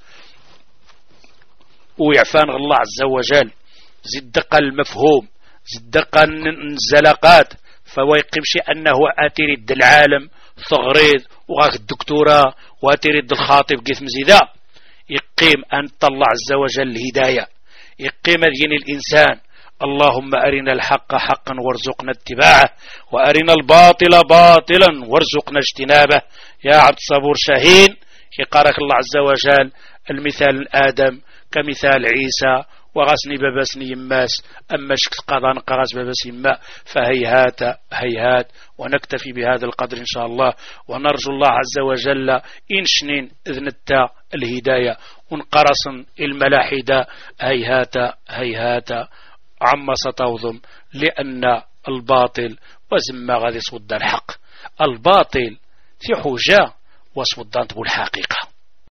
ويعفان الله عز وجل زدق المفهوم زدق الزلقات فويقمش أنه أتريد العالم ثغريد وغاك الدكتوراه وأتريد الخاطب قثم زيدا يقيم أن الله عز وجل الهداية يقيم دين الإنسان. اللهم أرنا الحق حقا وارزقنا اتباعه وأرنا الباطل باطلا وارزقنا اجتنابه. يا عبد الصبور شاهين يقارك الله عز وجل المثال آدم كمثال عيسى وغسني بابسني يماس أما شكت قضان قغس بابس يما فهيهات هيهات. ونكتفي بهذا القدر إن شاء الله ونرجو الله عز وجل إنشنين إذنتا الهداية ونقرصن الملاحدة هيهات هيهات عما ستوضم لأن الباطل وزما غادي يصد الحق الباطل في حجة وصدانت بالحقيقة.